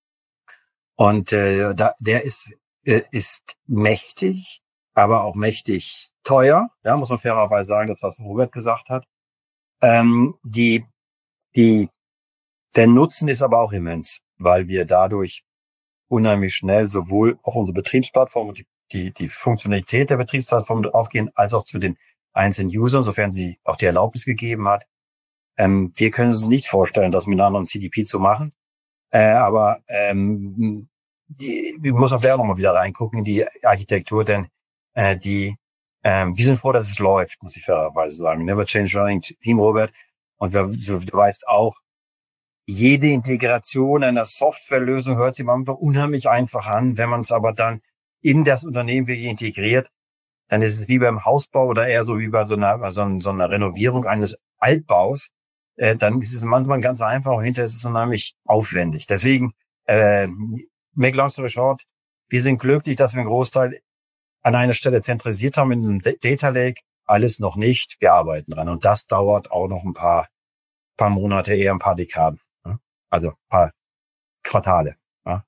Und äh, da, der ist äh, ist mächtig, aber auch mächtig teuer. Ja, muss man fairerweise sagen, das was Robert gesagt hat. Ähm, die die der Nutzen ist aber auch immens, weil wir dadurch unheimlich schnell sowohl auf unsere Betriebsplattform und die, die, die Funktionalität der Betriebsplattform aufgehen, als auch zu den einzelnen Usern, sofern sie auch die Erlaubnis gegeben hat. Ähm, wir können uns nicht vorstellen, das mit einem anderen C D P zu machen. Äh, aber ähm, die, wir müssen vielleicht auch nochmal wieder reingucken in die Architektur, denn äh, die ähm, wir sind froh, dass es läuft, muss ich fairerweise sagen. Never change running team, Robert. Und wir, du, du weißt auch, jede Integration einer Softwarelösung hört sich manchmal unheimlich einfach an. Wenn man es aber dann in das Unternehmen wirklich integriert, dann ist es wie beim Hausbau oder eher so wie bei so einer, so einer, so einer Renovierung eines Altbaus. Äh, dann ist es manchmal ganz einfach und hinterher ist es unheimlich aufwendig. Deswegen, äh, make long story short, wir sind glücklich, dass wir einen Großteil an einer Stelle zentralisiert haben in einem Data Lake. Alles noch nicht. Wir arbeiten dran. Und das dauert auch noch ein paar, paar Monate, eher ein paar Dekaden. Also ein paar Quartale. Ja.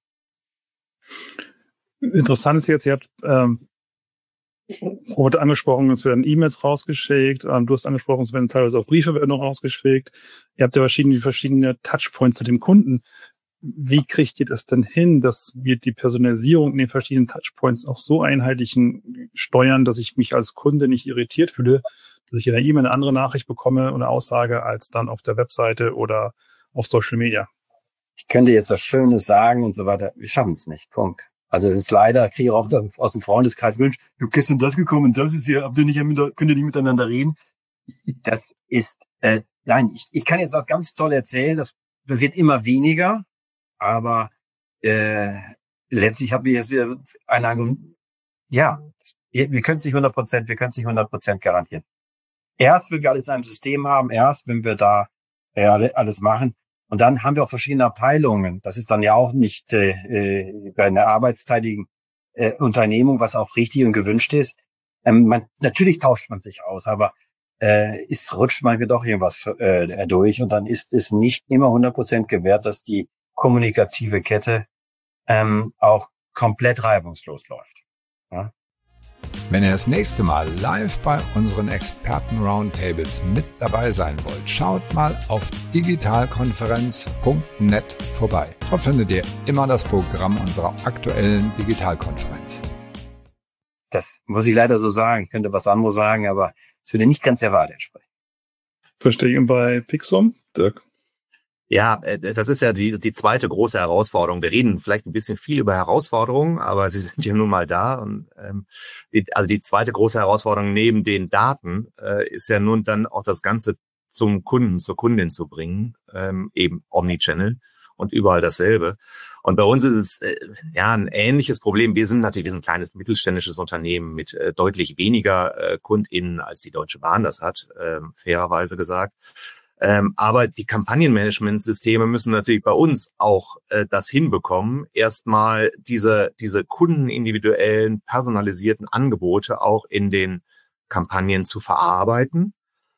Interessant ist jetzt, ihr habt ähm, Robert angesprochen, es werden E-Mails rausgeschickt, ähm, du hast angesprochen, es werden teilweise auch Briefe werden noch rausgeschickt. Ihr habt ja verschiedene, verschiedene Touchpoints zu dem Kunden. Wie kriegt ihr das denn hin, dass wir die Personalisierung in den verschiedenen Touchpoints auch so einheitlich steuern, dass ich mich als Kunde nicht irritiert fühle, dass ich in der E-Mail eine andere Nachricht bekomme oder eine Aussage als dann auf der Webseite oder auf Social Media?
Ich könnte jetzt was Schönes sagen und so weiter. Wir schaffen es nicht. Punkt. Also es ist leider, kriege ich auch aus dem Freundeskreis gewünscht, du bist gestern das gekommen und das ist hier, habt ihr nicht, könnt ihr nicht miteinander reden? Das ist, äh, nein, ich, ich kann jetzt was ganz toll erzählen, das wird immer weniger, aber äh, letztlich habe ich jetzt wieder eine, ja, wir können es nicht hundert Prozent, wir können es nicht hundert Prozent garantieren. Erst, wenn wir alles in einem System haben, erst, wenn wir da äh, alles machen. Und dann haben wir auch verschiedene Abteilungen. Das ist dann ja auch nicht äh, bei einer arbeitsteiligen äh, Unternehmung, was auch richtig und gewünscht ist. Ähm, man, natürlich tauscht man sich aus, aber äh, es rutscht manchmal doch irgendwas äh, durch. Und dann ist es nicht immer hundert Prozent gewährt, dass die kommunikative Kette ähm, auch komplett reibungslos läuft. Ja?
Wenn ihr das nächste Mal live bei unseren Experten-Roundtables mit dabei sein wollt, schaut mal auf digitalkonferenz punkt net vorbei. Dort findet ihr immer das Programm unserer aktuellen Digitalkonferenz.
Das muss ich leider so sagen. Ich könnte was anderes sagen, aber es würde nicht ganz der Wahrheit entsprechen.
Verstehe ich. Und bei Pixum, Dirk?
Ja, das ist ja die, die zweite große Herausforderung. Wir reden vielleicht ein bisschen viel über Herausforderungen, aber sie sind ja nun mal da. Und ähm, die, also die zweite große Herausforderung neben den Daten äh, ist ja nun dann auch das Ganze zum Kunden, zur Kundin zu bringen, ähm, eben Omnichannel und überall dasselbe. Und bei uns ist es äh, ja ein ähnliches Problem. Wir sind natürlich wir sind ein kleines mittelständisches Unternehmen mit äh, deutlich weniger äh, KundInnen, als die Deutsche Bahn das hat, äh, fairerweise gesagt. Ähm, aber die Kampagnenmanagementsysteme müssen natürlich bei uns auch äh, das hinbekommen, erstmal diese diese kundenindividuellen, personalisierten Angebote auch in den Kampagnen zu verarbeiten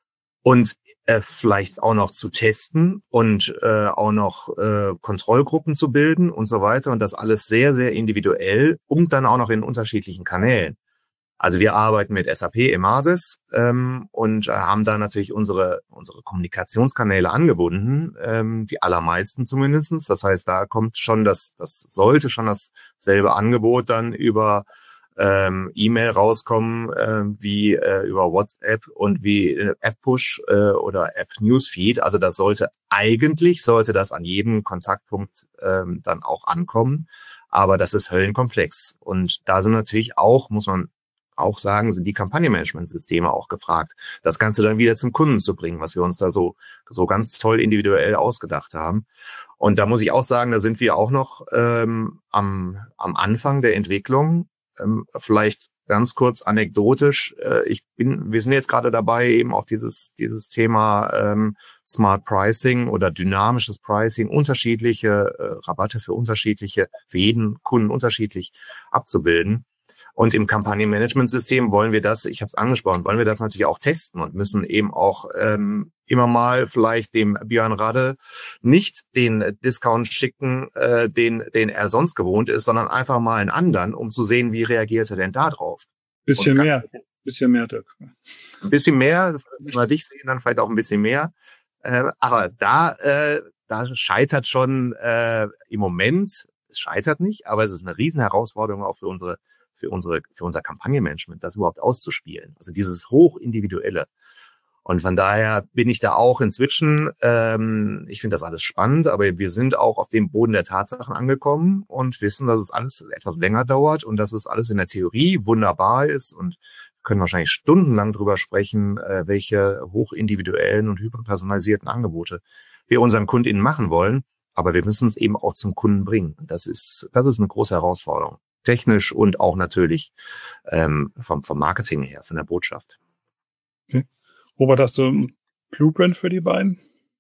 und äh, vielleicht auch noch zu testen und äh, auch noch äh, Kontrollgruppen zu bilden und so weiter. Und das alles sehr, sehr individuell und dann auch noch in unterschiedlichen Kanälen. Also wir arbeiten mit S A P Emasis ähm, und äh, haben da natürlich unsere unsere Kommunikationskanäle angebunden, ähm, die allermeisten zumindestens. Das heißt, da kommt schon das, das sollte schon dasselbe Angebot dann über ähm, E-Mail rauskommen, äh, wie äh, über WhatsApp und wie äh, App-Push äh, oder App-Newsfeed. Also das sollte eigentlich, sollte das an jedem Kontaktpunkt ähm, dann auch ankommen. Aber das ist höllenkomplex. Und da sind natürlich auch, muss man auch sagen, sind die Kampagnenmanagementsysteme auch gefragt, das Ganze dann wieder zum Kunden zu bringen, was wir uns da so so ganz toll individuell ausgedacht haben. Und da muss ich auch sagen, da sind wir auch noch ähm, am am Anfang der Entwicklung. Ähm, vielleicht ganz kurz anekdotisch: äh, Ich bin, wir sind jetzt gerade dabei, eben auch dieses dieses Thema ähm, Smart Pricing oder dynamisches Pricing, unterschiedliche äh, Rabatte für unterschiedliche, für jeden Kunden unterschiedlich abzubilden. Und im Kampagnenmanagementsystem wollen wir das, ich habe es angesprochen, wollen wir das natürlich auch testen und müssen eben auch ähm, immer mal vielleicht dem Björn Radde nicht den Discount schicken, äh, den den er sonst gewohnt ist, sondern einfach mal einen anderen, um zu sehen, wie reagiert er denn da drauf.
Bisschen kann, mehr, bisschen mehr, Dirk.
Ein bisschen mehr, wenn wir dich sehen, dann vielleicht auch ein bisschen mehr. Äh, aber da, äh, da scheitert schon äh, im Moment, es scheitert nicht, aber es ist eine riesen Herausforderung auch für unsere für unsere, für unser Kampagnenmanagement, das überhaupt auszuspielen. Also dieses hochindividuelle. Und von daher bin ich da auch inzwischen, ähm, ich finde das alles spannend, aber wir sind auch auf dem Boden der Tatsachen angekommen und wissen, dass es alles etwas länger dauert und dass es alles in der Theorie wunderbar ist und können wahrscheinlich stundenlang drüber sprechen, äh, welche hochindividuellen und hyperpersonalisierten Angebote wir unseren KundInnen machen wollen. Aber wir müssen es eben auch zum Kunden bringen. Das ist, das ist eine große Herausforderung. Technisch und auch natürlich ähm, vom, vom Marketing her, von der Botschaft.
Okay. Robert, hast du einen Blueprint für die beiden?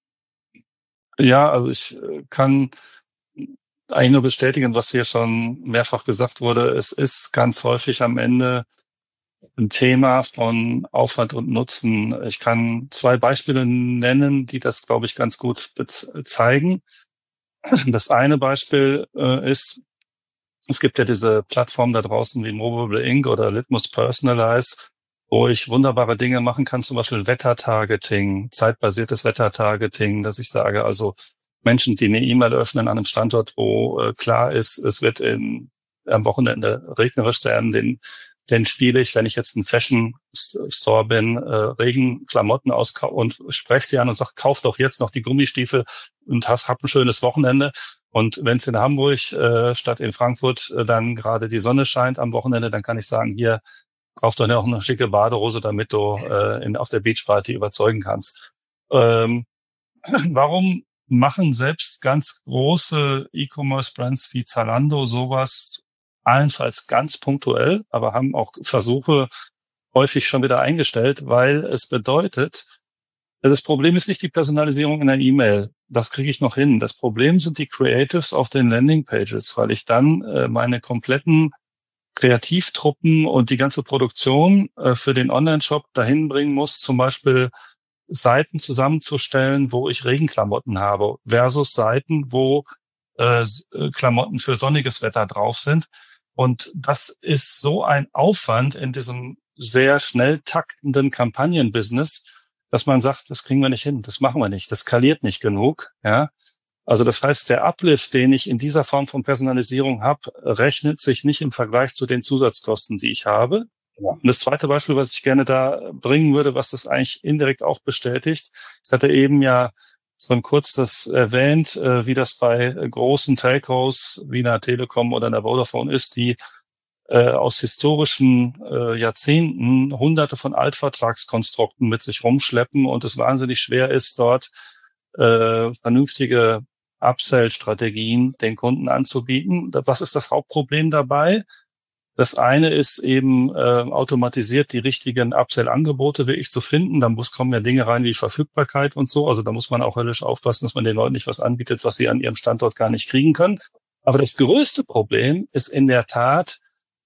Ja, also ich kann eigentlich nur bestätigen, was hier schon mehrfach gesagt wurde. Es ist ganz häufig am Ende ein Thema von Aufwand und Nutzen. Ich kann zwei Beispiele nennen, die das, glaube ich, ganz gut zeigen. Das eine Beispiel äh, ist, es gibt ja diese Plattform da draußen wie Movable Ink oder Litmus Personalize, wo ich wunderbare Dinge machen kann, zum Beispiel Wettertargeting, zeitbasiertes Wettertargeting, dass ich sage, also Menschen, die eine E-Mail öffnen an einem Standort, wo äh, klar ist, es wird in, am Wochenende regnerisch sein, den, den spiele ich, wenn ich jetzt ein Fashion-Store bin, äh, Regenklamotten aus und spreche sie an und sage, kauf doch jetzt noch die Gummistiefel und hab, hab ein schönes Wochenende. Und wenn es in Hamburg äh, statt in Frankfurt äh, dann gerade die Sonne scheint am Wochenende, dann kann ich sagen, hier, kauf doch noch eine schicke Badehose, damit du äh, in, auf der Beachparty überzeugen kannst. Ähm, warum machen selbst ganz große E-Commerce-Brands wie Zalando sowas allenfalls ganz punktuell, aber haben auch Versuche häufig schon wieder eingestellt, weil es bedeutet, das Problem ist nicht die Personalisierung in der E-Mail. Das kriege ich noch hin. Das Problem sind die Creatives auf den Landingpages, weil ich dann äh, meine kompletten Kreativtruppen und die ganze Produktion äh, für den Online-Shop dahin bringen muss, zum Beispiel Seiten zusammenzustellen, wo ich Regenklamotten habe, versus Seiten, wo äh, Klamotten für sonniges Wetter drauf sind. Und das ist so ein Aufwand in diesem sehr schnell taktenden Kampagnenbusiness, dass man sagt, das kriegen wir nicht hin, das machen wir nicht, das skaliert nicht genug. Ja, also das heißt, der Uplift, den ich in dieser Form von Personalisierung habe, rechnet sich nicht im Vergleich zu den Zusatzkosten, die ich habe. Ja. Und das zweite Beispiel, was ich gerne da bringen würde, was das eigentlich indirekt auch bestätigt, ich hatte eben ja so kurz das erwähnt, wie das bei großen Telcos wie einer Telekom oder einer Vodafone ist, die äh, aus historischen äh, Jahrzehnten hunderte von Altvertragskonstrukten mit sich rumschleppen und es wahnsinnig schwer ist, dort äh, vernünftige Upsell-Strategien den Kunden anzubieten. Was ist das Hauptproblem dabei? Das eine ist eben äh, automatisiert die richtigen Upsell-Angebote wirklich zu finden. Da muss kommen ja Dinge rein wie Verfügbarkeit und so. Also da muss man auch höllisch aufpassen, dass man den Leuten nicht was anbietet, was sie an ihrem Standort gar nicht kriegen können. Aber das größte Problem ist in der Tat,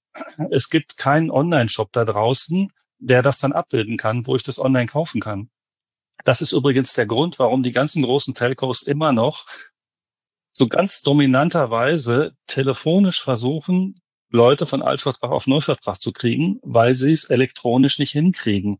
es gibt keinen Online-Shop da draußen, der das dann abbilden kann, wo ich das online kaufen kann. Das ist übrigens der Grund, warum die ganzen großen Telcos immer noch so ganz dominanterweise telefonisch versuchen, Leute von Altvertrag auf Neuvertrag zu kriegen, weil sie es elektronisch nicht hinkriegen.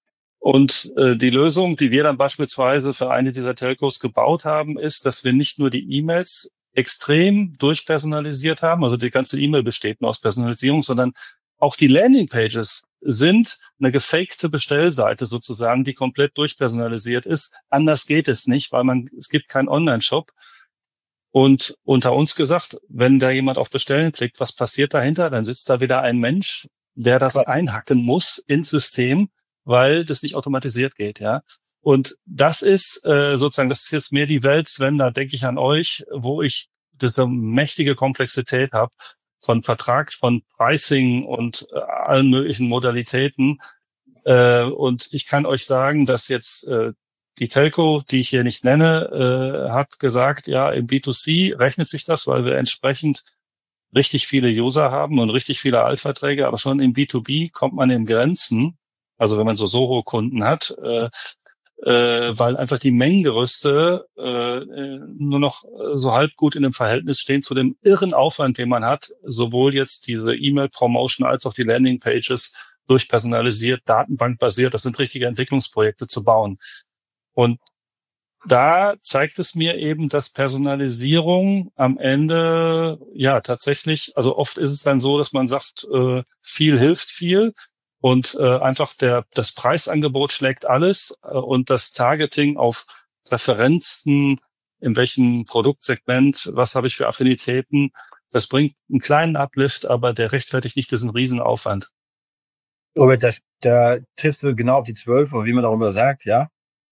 Und äh, die Lösung, die wir dann beispielsweise für eine dieser Telcos gebaut haben, ist, dass wir nicht nur die E-Mails extrem durchpersonalisiert haben, also die ganze E-Mail besteht nur aus Personalisierung, sondern auch die Landingpages sind eine gefakte Bestellseite sozusagen, die komplett durchpersonalisiert ist. Anders geht es nicht, weil man es gibt keinen Online-Shop. Und unter uns gesagt, wenn da jemand auf Bestellen klickt, was passiert dahinter? Dann sitzt da wieder ein Mensch, der das Quatsch. einhacken muss ins System, weil das nicht automatisiert geht, ja. Und das ist äh, sozusagen, das ist jetzt mehr die Welt, Sven, da denke ich an euch, wo ich diese mächtige Komplexität habe von Vertrag, von Pricing und äh, allen möglichen Modalitäten. Äh, und ich kann euch sagen, dass jetzt äh, die Telco, die ich hier nicht nenne, äh, hat gesagt, ja, im B zwei C rechnet sich das, weil wir entsprechend richtig viele User haben und richtig viele Altverträge, aber schon im B zwei B kommt man in Grenzen, also wenn man so Soho-Kunden hat, äh, äh, weil einfach die Mengengerüste äh, nur noch so halb gut in einem Verhältnis stehen zu dem irren Aufwand, den man hat, sowohl jetzt diese E-Mail-Promotion als auch die Landing-Pages durchpersonalisiert, datenbankbasiert, das sind richtige Entwicklungsprojekte zu bauen. Und da zeigt es mir eben, dass Personalisierung am Ende, ja, tatsächlich, also oft ist es dann so, dass man sagt, äh, viel hilft viel und äh, einfach der das Preisangebot schlägt alles äh, und das Targeting auf Referenzen, in welchem Produktsegment, was habe ich für Affinitäten, das bringt einen kleinen Uplift, aber der rechtfertigt nicht diesen Riesenaufwand.
Robert, da, da triffst du genau auf die Zwölf, wie man darüber sagt, ja.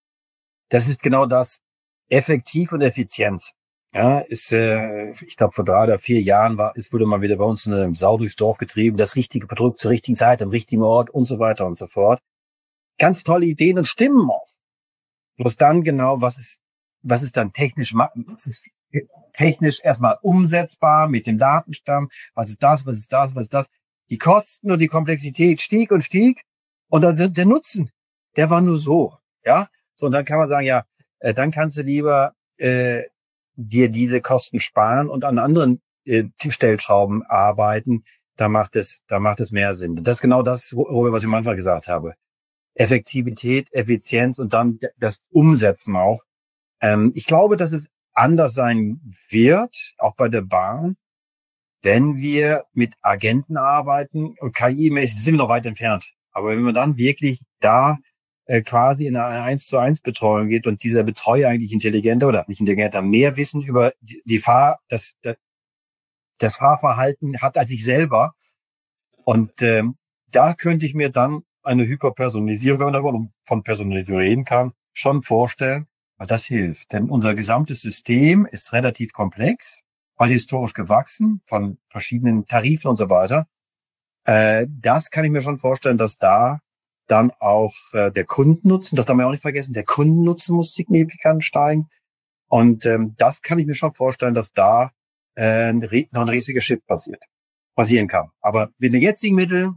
Das ist genau das, effektiv und Effizienz. Ja, ist, äh, ich glaube, vor drei oder vier Jahren war, es wurde mal wieder bei uns eine Sau durchs Dorf getrieben, das richtige Produkt zur richtigen Zeit, am richtigen Ort und so weiter und so fort. Ganz tolle Ideen und stimmen auch. Bloß dann genau, was ist, was ist dann technisch, was ist technisch erstmal umsetzbar mit dem Datenstamm, was ist das, was ist das, was ist das. Die Kosten und die Komplexität stieg und stieg und dann der Nutzen, der war nur so, ja. So, und dann kann man sagen, ja, äh, dann kannst du lieber äh, dir diese Kosten sparen und an anderen äh, Stellschrauben arbeiten. Da macht es, da macht es mehr Sinn. Das ist genau das, Robert, was ich am Anfang gesagt habe. Effektivität, Effizienz und dann das Umsetzen auch. Ähm, ich glaube, dass es anders sein wird, auch bei der Bahn, wenn wir mit Agenten arbeiten und K I-mäßig, sind wir noch weit entfernt. Aber wenn wir dann wirklich da quasi in eine eins zu eins Betreuung geht und dieser Betreuer eigentlich intelligenter oder nicht intelligenter mehr Wissen über die Fahr, das, das Fahrverhalten hat als ich selber. Und ähm, da könnte ich mir dann eine Hyperpersonalisierung, wenn man davon von Personalisierung reden kann, schon vorstellen, weil das hilft. Denn unser gesamtes System ist relativ komplex, weil historisch gewachsen von verschiedenen Tarifen und so weiter. Äh, das kann ich mir schon vorstellen, dass da dann auch äh, der Kundennutzen, das darf man ja auch nicht vergessen, der Kundennutzen muss signifikant steigen. Und ähm, das kann ich mir schon vorstellen, dass da äh, noch ein riesiger Shift passiert, passieren kann. Aber mit den jetzigen Mitteln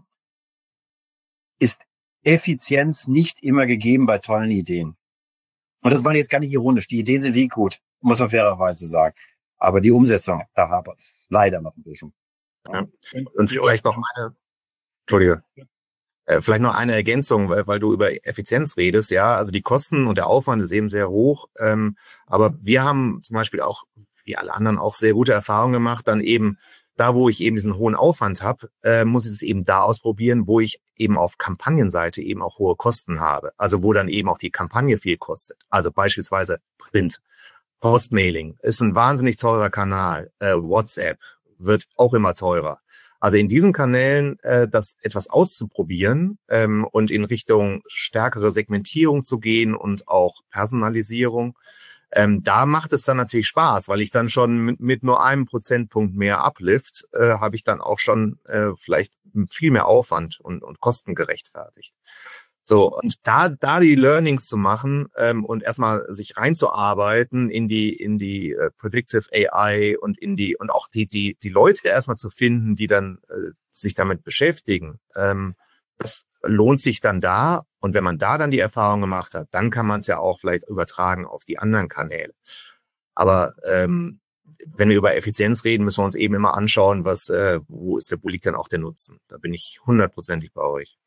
ist Effizienz nicht immer gegeben bei tollen Ideen. Und das war jetzt gar nicht ironisch. Die Ideen sind wie gut, muss man fairerweise sagen. Aber die Umsetzung, da hapert es leider noch ein bisschen.
Ja. Und vielleicht noch eine, Entschuldige, äh, vielleicht noch eine Ergänzung, weil, weil du über Effizienz redest. Ja, also die Kosten und der Aufwand ist eben sehr hoch. Ähm, aber wir haben zum Beispiel auch, wie alle anderen, auch sehr gute Erfahrungen gemacht, dann eben da, wo ich eben diesen hohen Aufwand habe, äh, muss ich es eben da ausprobieren, wo ich eben auf Kampagnenseite eben auch hohe Kosten habe. Also wo dann eben auch die Kampagne viel kostet. Also beispielsweise Print, Postmailing ist ein wahnsinnig teurer Kanal. Äh, WhatsApp wird auch immer teurer. Also in diesen Kanälen äh, das etwas auszuprobieren ähm, und in Richtung stärkere Segmentierung zu gehen und auch Personalisierung, Ähm, da macht es dann natürlich Spaß, weil ich dann schon mit, mit nur einem Prozentpunkt mehr Uplift äh, habe ich dann auch schon äh, vielleicht viel mehr Aufwand und, und Kosten gerechtfertigt. So, und da da die Learnings zu machen ähm, und erstmal sich reinzuarbeiten in die in die äh, Predictive A I und in die und auch die die die Leute erstmal zu finden, die dann äh, sich damit beschäftigen. Ähm, das lohnt sich dann da. Und wenn man da dann die Erfahrung gemacht hat, dann kann man es ja auch vielleicht übertragen auf die anderen Kanäle. Aber ähm, wenn wir über Effizienz reden, müssen wir uns eben immer anschauen, was, äh, wo ist der, wo liegt dann auch der Nutzen. Da bin ich hundertprozentig bei euch.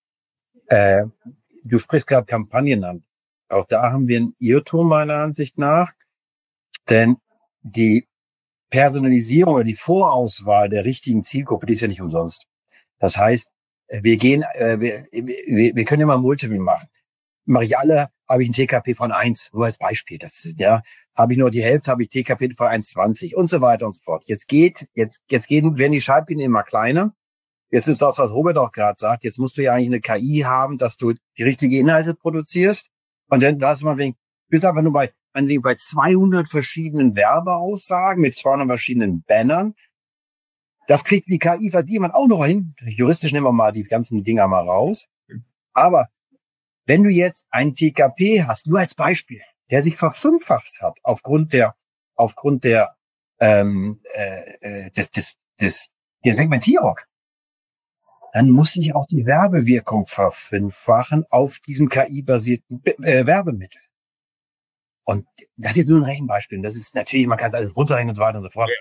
Äh, du sprichst gerade Kampagnen an. Auch da haben wir einen Irrtum meiner Ansicht nach, denn die Personalisierung oder die Vorauswahl der richtigen Zielgruppe, die ist ja nicht umsonst. Das heißt, wir gehen, äh, wir, wir, wir können immer Multiple machen. Mache ich alle, habe ich ein T K P von eins, nur als Beispiel. Das ist, ja, habe ich nur die Hälfte, habe ich T K P von eins Komma zwanzig und so weiter und so fort. Jetzt geht, jetzt, jetzt gehen, werden die Scheibchen immer kleiner. Jetzt ist das, was Robert auch gerade sagt. Jetzt musst du ja eigentlich eine K I haben, dass du die richtigen Inhalte produzierst. Und dann lass mal wegen, bist aber nur bei, bei zweihundert verschiedenen Werbeaussagen mit zweihundert verschiedenen Bannern. Das kriegt die K I verdient man auch noch hin. Juristisch nehmen wir mal die ganzen Dinger mal raus. Aber wenn du jetzt einen T K P hast, nur als Beispiel, der sich verfünffacht hat aufgrund der, aufgrund der, ähm, äh, des, des, des, der Segmentierung, dann muss sich auch die Werbewirkung verfünffachen auf diesem K I-basierten äh, Werbemittel. Und das ist jetzt nur ein Rechenbeispiel. Das ist natürlich, man kann es alles runterrechnen und so weiter und so fort.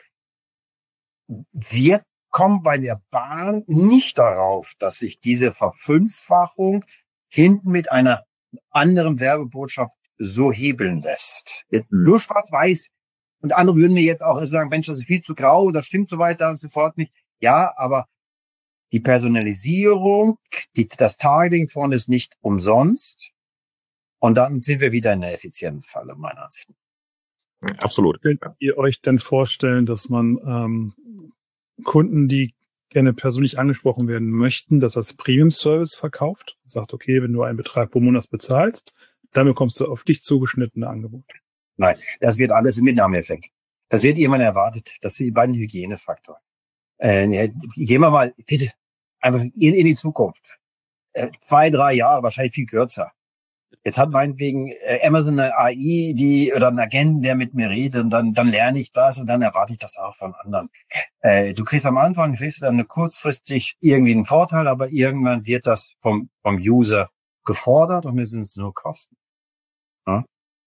Wir kommen bei der Bahn nicht darauf, dass sich diese Verfünffachung hinten mit einer anderen Werbebotschaft so hebeln lässt. Nur schwarz-weiß. Und andere würden mir jetzt auch sagen, Mensch, das ist viel zu grau, das stimmt so weiter und so fort nicht. Ja, aber die Personalisierung, die, das Targeting vorne ist nicht umsonst. Und dann sind wir wieder in der Effizienzfalle, meiner Ansicht nach.
Absolut.
Könnt ihr euch denn vorstellen, dass man ähm, Kunden, die gerne persönlich angesprochen werden möchten, das als Premium-Service verkauft? Sagt, okay, wenn du einen Betrag pro Monat bezahlst, dann bekommst du auf dich zugeschnittene Angebote.
Nein, das wird alles im Mitnahmeeffekt. Das wird jemand erwartet. Das sind die beiden Hygienefaktoren. Äh, gehen wir mal bitte einfach in, in die Zukunft. Äh, zwei, drei Jahre, wahrscheinlich viel kürzer. Jetzt hat meinetwegen äh, Amazon eine A I, die oder einen Agenten, der mit mir redet, und dann dann lerne ich das und dann erwarte ich das auch von anderen. Äh, du kriegst am Anfang kriegst dann eine kurzfristig irgendwie einen Vorteil, aber irgendwann wird das vom vom User gefordert und es sind nur Kosten. Ja?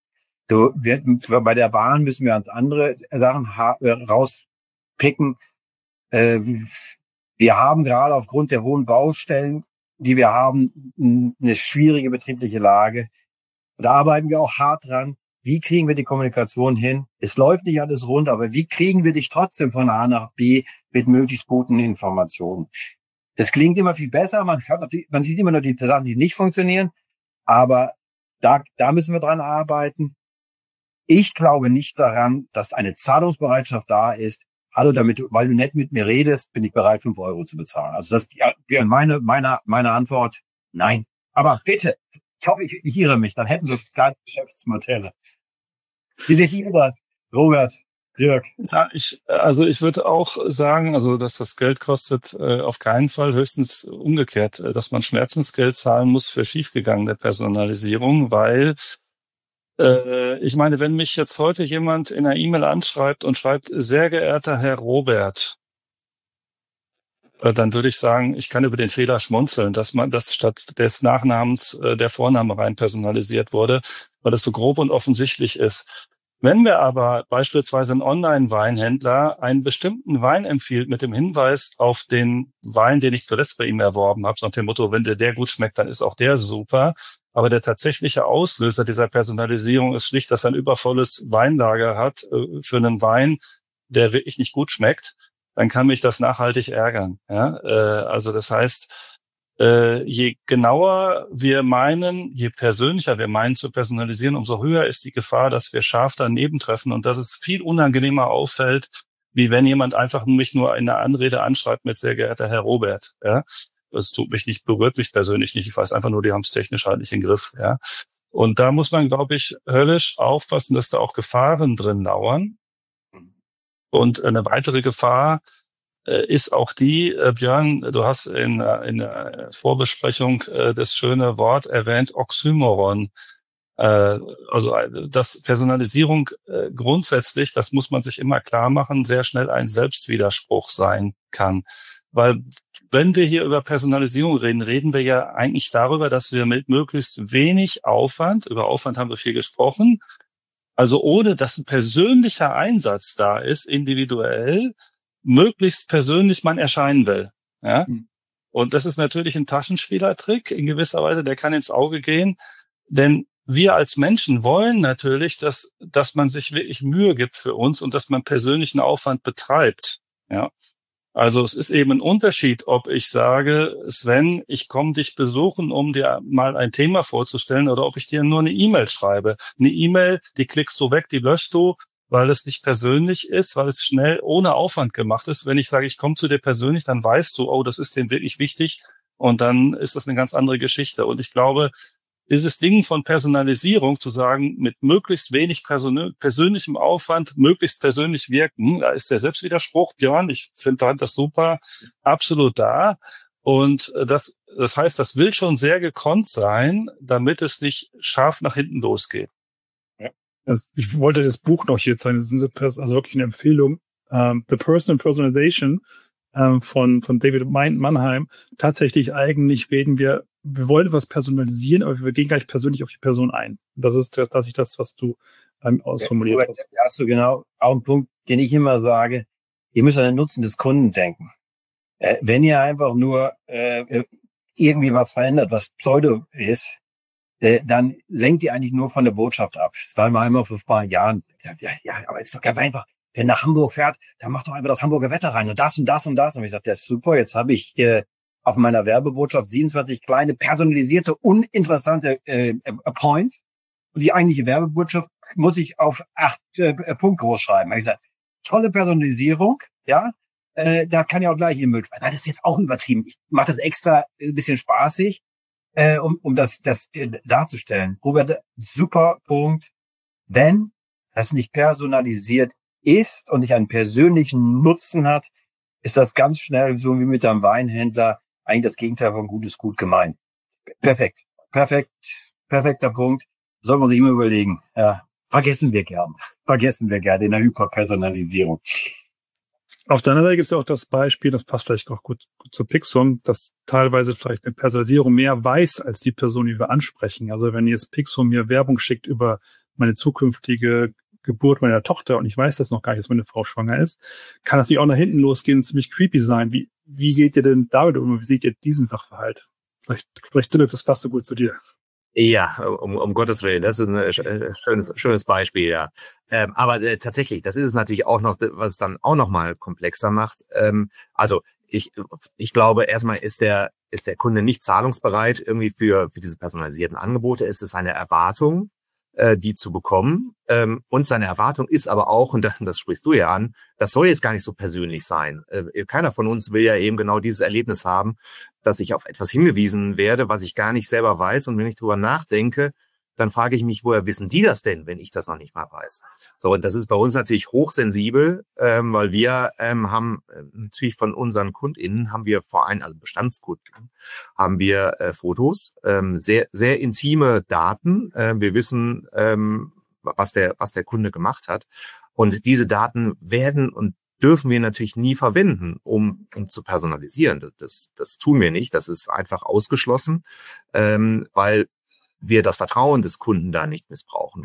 Du wird bei der Bahn müssen wir uns andere Sachen ha- rauspicken. Äh, wir haben gerade aufgrund der hohen Baustellen, die wir haben, eine schwierige betriebliche Lage. Da arbeiten wir auch hart dran. Wie kriegen wir die Kommunikation hin? Es läuft nicht alles rund, aber wie kriegen wir dich trotzdem von A nach B mit möglichst guten Informationen? Das klingt immer viel besser. Man hört natürlich, man sieht immer nur die Sachen, die nicht funktionieren. Aber da, da müssen wir dran arbeiten. Ich glaube nicht daran, dass eine Zahlungsbereitschaft da ist. Hallo, damit du, weil du nett mit mir redest, bin ich bereit, fünf Euro zu bezahlen. Also das wäre meine, meine, meine Antwort. Nein. Aber bitte, ich hoffe, ich, ich irre mich, dann hätten wir keine Geschäftsmodelle. Wie seht ihr das, Robert, Dirk?
Ja, ich, also ich würde auch sagen, also dass das Geld kostet, äh, auf keinen Fall, höchstens umgekehrt, äh, dass man Schmerzensgeld zahlen muss für schiefgegangene Personalisierung, weil äh, ich meine, wenn mich jetzt heute jemand in einer E-Mail anschreibt und schreibt, sehr geehrter Herr Robert, äh, dann würde ich sagen, ich kann über den Fehler schmunzeln, dass man, dass statt des Nachnamens äh, der Vorname rein personalisiert wurde, weil das so grob und offensichtlich ist. Wenn wir aber beispielsweise ein Online-Weinhändler einen bestimmten Wein empfiehlt mit dem Hinweis auf den Wein, den ich zuletzt bei ihm erworben habe, so nach dem Motto, wenn dir der gut schmeckt, dann ist auch der super. Aber der tatsächliche Auslöser dieser Personalisierung ist schlicht, dass er ein übervolles Weinlager hat äh, für einen Wein, der wirklich nicht gut schmeckt, dann kann mich das nachhaltig ärgern. Ja? Äh, also das heißt, Äh, je genauer wir meinen, je persönlicher wir meinen zu personalisieren, umso höher ist die Gefahr, dass wir scharf daneben treffen und dass es viel unangenehmer auffällt, wie wenn jemand einfach mich nur in einer Anrede anschreibt mit sehr geehrter Herr Robert. Ja, das tut mich nicht, berührt mich persönlich nicht. Ich weiß einfach nur, die haben es technisch halt nicht im Griff. Ja, und da muss man, glaube ich, höllisch aufpassen, dass da auch Gefahren drin lauern. Und eine weitere Gefahr ist auch die, äh, Björn, du hast in, in der Vorbesprechung äh, das schöne Wort erwähnt, Oxymoron. Äh, also dass Personalisierung äh, grundsätzlich, das muss man sich immer klar machen, sehr schnell ein Selbstwiderspruch sein kann. Weil wenn wir hier über Personalisierung reden, reden wir ja eigentlich darüber, dass wir mit möglichst wenig Aufwand, über Aufwand haben wir viel gesprochen, also ohne dass ein persönlicher Einsatz da ist, individuell, möglichst persönlich man erscheinen will. Ja? Mhm. Und das ist natürlich ein Taschenspielertrick in gewisser Weise, der kann ins Auge gehen, denn wir als Menschen wollen natürlich, dass, dass man sich wirklich Mühe gibt für uns und dass man persönlichen Aufwand betreibt. Ja? Also es ist eben ein Unterschied, ob ich sage, Sven, ich komme dich besuchen, um dir mal ein Thema vorzustellen, oder ob ich dir nur eine E-Mail schreibe. Eine E-Mail, die klickst du weg, die löschst du, weil es nicht persönlich ist, weil es schnell ohne Aufwand gemacht ist. Wenn ich sage, ich komme zu dir persönlich, dann weißt du, oh, das ist denen wirklich wichtig, und dann ist das eine ganz andere Geschichte. Und ich glaube, dieses Ding von Personalisierung, zu sagen, mit möglichst wenig persön- persönlichem Aufwand, möglichst persönlich wirken, da ist der Selbstwiderspruch, Björn, ich finde das super, absolut da. Und das, das heißt, das will schon sehr gekonnt sein, damit es nicht scharf nach hinten losgeht.
Also ich wollte das Buch noch hier zeigen, das ist also wirklich eine Empfehlung. Um, The Personal Personalization um, von, von David Mannheim. Tatsächlich eigentlich reden wir, wir wollen etwas personalisieren, aber wir gehen gleich persönlich auf die Person ein. Das ist tatsächlich das, was du ähm, ausformuliert
ja,
hast.
Da hast du genau auch einen Punkt, den ich immer sage. Ihr müsst an den Nutzen des Kunden denken. Äh, wenn ihr einfach nur äh, irgendwie was verändert, was Pseudo ist, dann lenkt ihr eigentlich nur von der Botschaft ab. Das war mal einmal vor ein paar Jahren. Ja, ja, ja, aber es ist doch ganz einfach. Wer nach Hamburg fährt, dann macht doch einfach das Hamburger Wetter rein und das und das und das. Und ich sagte, ja, super, jetzt habe ich äh, auf meiner Werbebotschaft siebenundzwanzig kleine, personalisierte, uninteressante äh, Points. Und die eigentliche Werbebotschaft muss ich auf acht äh, Punkte groß schreiben. Ich gesagt, tolle Personalisierung, ja, äh, da kann ja auch gleich im Müll schmeißen. Das ist jetzt auch übertrieben. Ich mache das extra ein bisschen spaßig. Äh, um, um das, das darzustellen. Robert, super Punkt. Wenn das nicht personalisiert ist und nicht einen persönlichen Nutzen hat, ist das ganz schnell, so wie mit einem Weinhändler, eigentlich das Gegenteil von gut ist gut gemeint. Perfekt. Perfekt. Perfekter Punkt. Soll man sich immer überlegen. Ja, vergessen wir gern. Vergessen wir gern in der Hyperpersonalisierung.
Auf der anderen Seite gibt es ja auch das Beispiel, das passt vielleicht auch gut, gut zu Pixum, dass teilweise vielleicht eine Personalisierung mehr weiß als die Person, die wir ansprechen. Also wenn jetzt Pixum mir Werbung schickt über meine zukünftige Geburt meiner Tochter und ich weiß das noch gar nicht, dass meine Frau schwanger ist, kann das nicht auch nach hinten losgehen und ziemlich creepy sein. Wie, wie geht ihr denn damit um? Wie seht ihr diesen Sachverhalt? Vielleicht, vielleicht Philipp, das passt so gut zu dir.
Ja, um, um Gottes Willen, das ist ein schönes, schönes Beispiel, ja. Ähm, aber äh, tatsächlich, das ist es natürlich auch noch, was es dann auch noch mal komplexer macht. Ähm, also ich, ich glaube, erstmal ist der, ist der Kunde nicht zahlungsbereit irgendwie für, für diese personalisierten Angebote. Es ist eine Erwartung, äh, die zu bekommen. Ähm, und seine Erwartung ist aber auch, und das, das sprichst du ja an, das soll jetzt gar nicht so persönlich sein. Äh, keiner von uns will ja eben genau dieses Erlebnis haben, dass ich auf etwas hingewiesen werde, was ich gar nicht selber weiß. Und wenn ich drüber nachdenke, dann frage ich mich, woher wissen die das denn, wenn ich das noch nicht mal weiß? So, und das ist bei uns natürlich hochsensibel, ähm, weil wir ähm, haben äh, natürlich von unseren KundInnen haben wir vor allem, also Bestandskunden, haben wir äh, Fotos, ähm, sehr sehr intime Daten. Äh, wir wissen, ähm, was der was der Kunde gemacht hat, und diese Daten werden und dürfen wir natürlich nie verwenden, um, um zu personalisieren. Das, das, das tun wir nicht. Das ist einfach ausgeschlossen, ähm, weil wir das Vertrauen des Kunden da nicht missbrauchen wollen.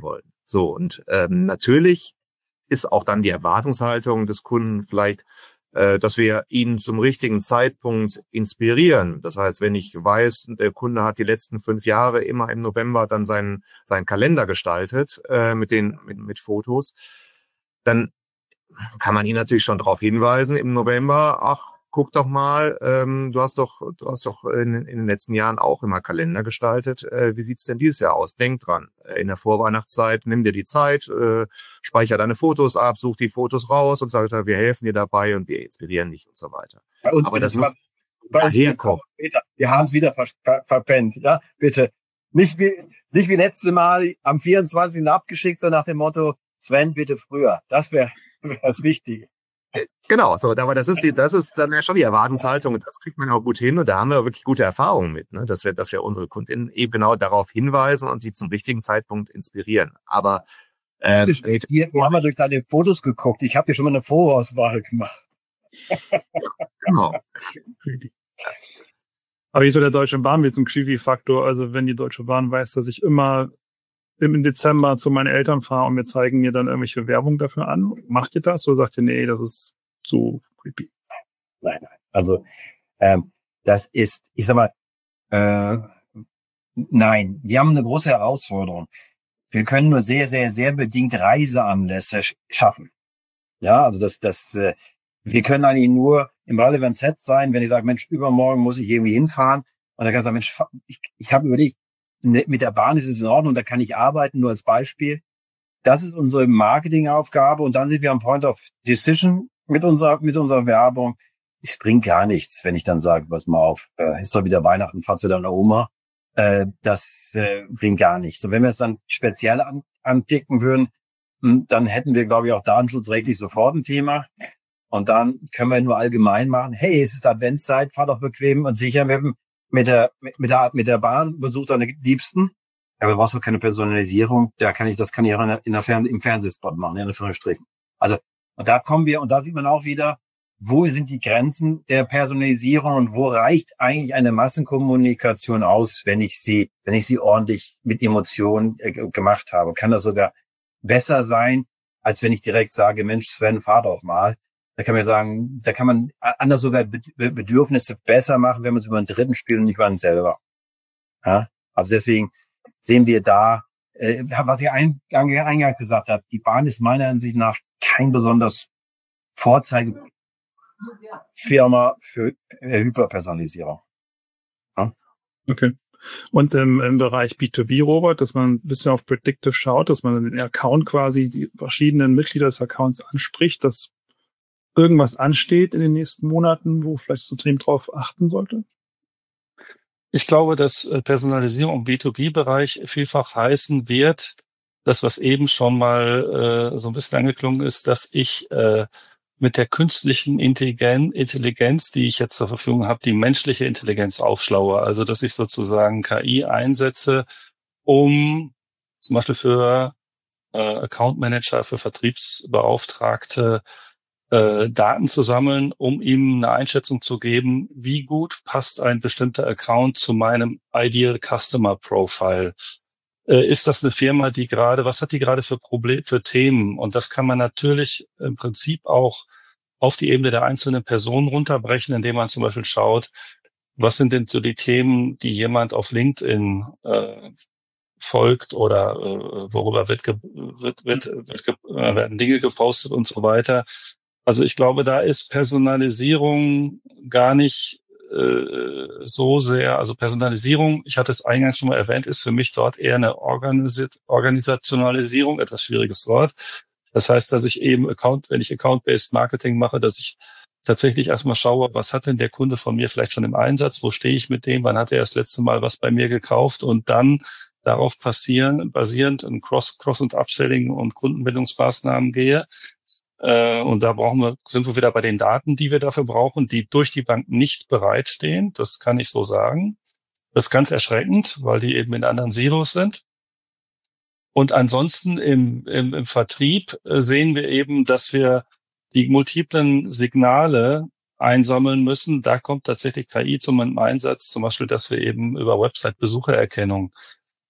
So, und ähm, natürlich ist auch dann die Erwartungshaltung des Kunden vielleicht, äh, dass wir ihn zum richtigen Zeitpunkt inspirieren. Das heißt, wenn ich weiß, der Kunde hat die letzten fünf Jahre immer im November dann seinen seinen Kalender gestaltet äh, mit den mit, mit Fotos, dann kann man ihn natürlich schon darauf hinweisen im November, ach, guck doch mal, ähm, du hast doch, du hast doch in, in den letzten Jahren auch immer Kalender gestaltet. Äh, wie sieht's denn dieses Jahr aus? Denk dran. Äh, in der Vorweihnachtszeit nimm dir die Zeit, äh, speicher deine Fotos ab, such die Fotos raus und sag, wir helfen dir dabei und wir inspirieren dich und so weiter.
Bei uns
Aber das
muss
muss
daher kommen. Wir haben es wieder ver ver verpennt. Ja, bitte. Nicht wie, nicht wie letzte Mal am vierundzwanzigsten abgeschickt, so nach dem Motto, Sven, bitte früher. Das wäre wär das Wichtige.
Genau, so, aber das ist die, das ist dann ja schon die Erwartungshaltung und das kriegt man auch gut hin und da haben wir wirklich gute Erfahrungen mit, ne, dass wir, dass wir unsere KundInnen eben genau darauf hinweisen und sie zum richtigen Zeitpunkt inspirieren. Aber äh,
hier, wir haben mal durch deine Fotos geguckt. Ich habe dir schon mal eine Vorauswahl gemacht.
Genau.
Aber wie ist so der Deutsche Bahn mit diesem Creepy-Faktor? Also wenn die Deutsche Bahn weiß, dass ich immer im Dezember zu meinen Eltern fahre und wir zeigen mir dann irgendwelche Werbung dafür an, macht ihr das oder sagt ihr, nee, das ist zu creepy?
Nein, nein. Also ähm, das ist, ich sag mal, äh, nein, wir haben eine große Herausforderung. Wir können nur sehr, sehr, sehr bedingt Reiseanlässe sch- schaffen. Ja, also das, das, äh, wir können eigentlich nur im Relevant Set sein, wenn ich sage, Mensch, übermorgen muss ich irgendwie hinfahren. Und dann kann ich sagen, Mensch, ich, ich habe überlegt, mit der Bahn ist es in Ordnung, da kann ich arbeiten, nur als Beispiel. Das ist unsere Marketingaufgabe und dann sind wir am Point of Decision mit unserer, mit unserer Werbung. Es bringt gar nichts, wenn ich dann sage, pass mal auf, äh, ist doch wieder Weihnachten, fahr zu deiner Oma. Äh, das äh, bringt gar nichts. Und wenn wir es dann speziell an, anpicken würden, dann hätten wir, glaube ich, auch datenschutzrechtlich sofort ein Thema. Und dann können wir nur allgemein machen, hey, es ist Adventszeit, fahr doch bequem und sicher mit, mit der, mit der, mit der Bahn, besuch deine Liebsten. Aber du brauchst doch keine Personalisierung. Da kann ich, das kann ich auch in der, in der Fern-, im Fernsehspot machen, in Anführungsstrichen. Also, und da kommen wir, und da sieht man auch wieder, wo sind die Grenzen der Personalisierung und wo reicht eigentlich eine Massenkommunikation aus, wenn ich sie, wenn ich sie ordentlich mit Emotionen äh, gemacht habe? Kann das sogar besser sein, als wenn ich direkt sage, Mensch, Sven, fahr doch mal. Da kann man sagen, da kann man anders sogar Bedürfnisse besser machen, wenn man es über einen Dritten spielt und nicht über einen selber. Ja? Also deswegen sehen wir da, äh, was ich ein, eingangs gesagt habe, die Bahn ist meiner Ansicht nach kein besonders Vorzeigefirma für äh, Hyperpersonalisierung. Ja?
Okay. Und ähm, im Bereich B zwei B, Robert, dass man ein bisschen auf Predictive schaut, dass man den Account quasi, die verschiedenen Mitglieder des Accounts anspricht, dass irgendwas ansteht in den nächsten Monaten, wo vielleicht das Unternehmen drauf achten sollte?
Ich glaube, dass Personalisierung im B zwei B-Bereich vielfach heißen wird, das, was eben schon mal äh, so ein bisschen angeklungen ist, dass ich äh, mit der künstlichen Intelligenz, Intelligenz, die ich jetzt zur Verfügung habe, die menschliche Intelligenz aufschlaue. Also, dass ich sozusagen K I einsetze, um zum Beispiel für äh, Account Manager, für Vertriebsbeauftragte äh, Daten zu sammeln, um ihm eine Einschätzung zu geben, wie gut passt ein bestimmter Account zu meinem Ideal Customer Profile. Äh, ist das eine Firma, die gerade, was hat die gerade für Probleme, für Themen? Und das kann man natürlich im Prinzip auch auf die Ebene der einzelnen Personen runterbrechen, indem man zum Beispiel schaut, was sind denn so die Themen, die jemand auf LinkedIn äh, folgt oder äh, worüber wird, ge- wird, wird, wird ge- äh, werden Dinge gepostet und so weiter. Also ich glaube, da ist Personalisierung gar nicht äh, so sehr, also Personalisierung, ich hatte es eingangs schon mal erwähnt, ist für mich dort eher eine Organis- Organisationalisierung, etwas schwieriges Wort. Das heißt, dass ich eben Account, wenn ich Account-Based Marketing mache, dass ich tatsächlich erstmal schaue, was hat denn der Kunde von mir vielleicht schon im Einsatz, wo stehe ich mit dem, wann hat er das letzte Mal was bei mir gekauft und dann darauf passieren, basierend ein Cross-, Cross- und Upselling und Kundenbindungsmaßnahmen gehe. Äh, und da brauchen wir, sind wir wieder bei den Daten, die wir dafür brauchen, die durch die Bank nicht bereitstehen. Das kann ich so sagen. Das ist ganz erschreckend, weil die eben in anderen Silos sind. Und ansonsten im, im, im Vertrieb sehen wir eben, dass wir die multiplen Signale einsammeln müssen. Da kommt tatsächlich K I zum Einsatz, zum Beispiel, dass wir eben über Website-Besuchererkennung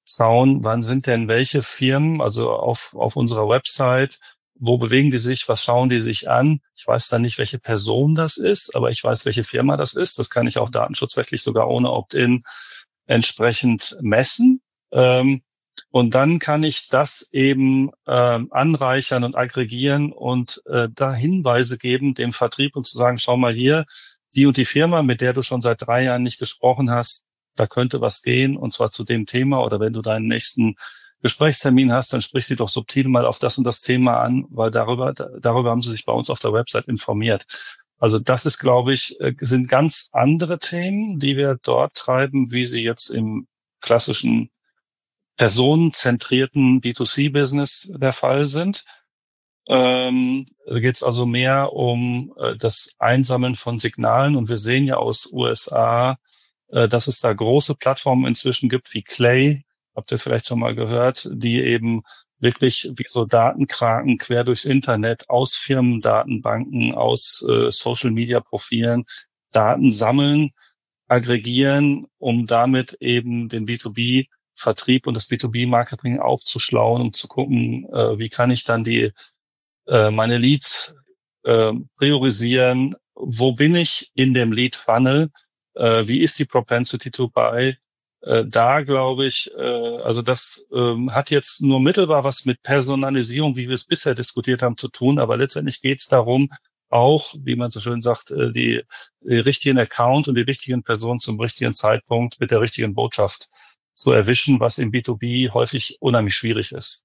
schauen, wann sind denn welche Firmen, also auf, auf unserer Website, wo bewegen die sich, was schauen die sich an? Ich weiß dann nicht, welche Person das ist, aber ich weiß, welche Firma das ist. Das kann ich auch datenschutzrechtlich sogar ohne Opt-in entsprechend messen. Ähm, und dann kann ich das eben ähm, anreichern und aggregieren und äh, da Hinweise geben dem Vertrieb und zu sagen, schau mal hier, die und die Firma, mit der du schon seit drei Jahren nicht gesprochen hast, da könnte was gehen, und zwar zu dem Thema. Oder wenn du deinen nächsten Gesprächstermin hast, dann sprich sie doch subtil mal auf das und das Thema an, weil darüber, darüber haben sie sich bei uns auf der Website informiert. Also das ist, glaube ich, sind ganz andere Themen, die wir dort treiben, wie sie jetzt im klassischen personenzentrierten B zwei C-Business der Fall sind. Ähm, da geht es also mehr um äh, das Einsammeln von Signalen, und wir sehen ja aus U S A, äh, dass es da große Plattformen inzwischen gibt wie Clay, habt ihr vielleicht schon mal gehört, die eben wirklich wie so Datenkraken quer durchs Internet aus Firmendatenbanken, aus äh, Social-Media-Profilen Daten sammeln, aggregieren, um damit eben den B zwei B-Vertrieb und das B zwei B-Marketing aufzuschlauen, um zu gucken, äh, wie kann ich dann die äh, meine Leads äh, priorisieren, wo bin ich in dem Lead-Funnel, äh, wie ist die Propensity to buy. Da glaube ich, also das hat jetzt nur mittelbar was mit Personalisierung, wie wir es bisher diskutiert haben, zu tun. Aber letztendlich geht es darum, auch, wie man so schön sagt, die, die richtigen Account und die richtigen Personen zum richtigen Zeitpunkt mit der richtigen Botschaft zu erwischen, was im B zwei B häufig unheimlich schwierig ist.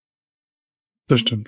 Das stimmt.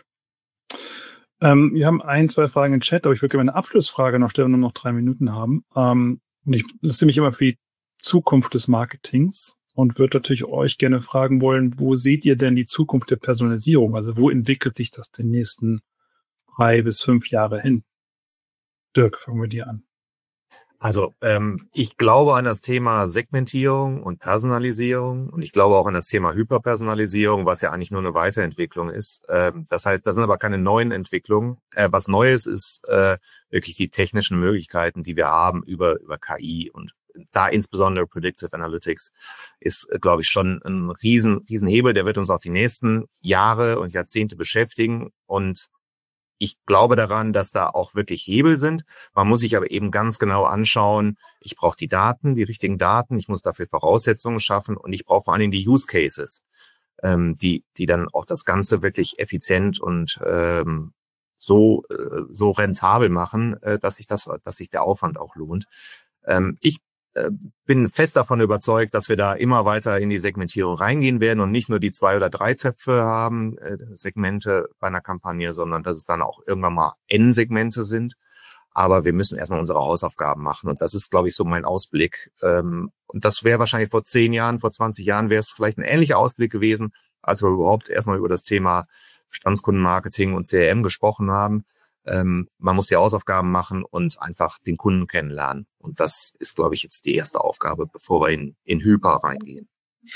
Ähm, wir haben ein, zwei Fragen im Chat, aber ich würde gerne eine Abschlussfrage noch stellen, wenn wir nur noch drei Minuten haben. Ähm, und ich interessiere mich immer für die Zukunft des Marketings und würde natürlich euch gerne fragen wollen, wo seht ihr denn die Zukunft der Personalisierung? Also wo entwickelt sich das den nächsten drei bis fünf Jahre hin? Dirk, fangen wir dir an.
Also ähm, ich glaube an das Thema Segmentierung und Personalisierung, und ich glaube auch an das Thema Hyperpersonalisierung, was ja eigentlich nur eine Weiterentwicklung ist. Ähm, das heißt, das sind aber keine neuen Entwicklungen. Äh, was Neues ist äh, wirklich die technischen Möglichkeiten, die wir haben über über K I, und da insbesondere Predictive Analytics ist, glaube ich, schon ein riesen, riesen Hebel. Der wird uns auch die nächsten Jahre und Jahrzehnte beschäftigen. Und ich glaube daran, dass da auch wirklich Hebel sind. Man muss sich aber eben ganz genau anschauen, ich brauche die Daten, die richtigen Daten, ich muss dafür Voraussetzungen schaffen, und ich brauche vor allen Dingen die Use Cases, ähm, die, die dann auch das Ganze wirklich effizient und ähm, so, äh, so rentabel machen, äh, dass sich das, dass sich der Aufwand auch lohnt. Ähm, ich bin fest davon überzeugt, dass wir da immer weiter in die Segmentierung reingehen werden und nicht nur die zwei oder drei Töpfe haben, äh, Segmente bei einer Kampagne, sondern dass es dann auch irgendwann mal N-Segmente sind. Aber wir müssen erstmal unsere Hausaufgaben machen, und das ist, glaube ich, so mein Ausblick. Ähm, und das wäre wahrscheinlich vor zehn Jahren, vor zwanzig Jahren wäre es vielleicht ein ähnlicher Ausblick gewesen, als wir überhaupt erstmal über das Thema Bestandskundenmarketing und C R M gesprochen haben. Ähm, man muss die Hausaufgaben machen und einfach den Kunden kennenlernen. Und das ist, glaube ich, jetzt die erste Aufgabe, bevor wir in, in Hyper reingehen.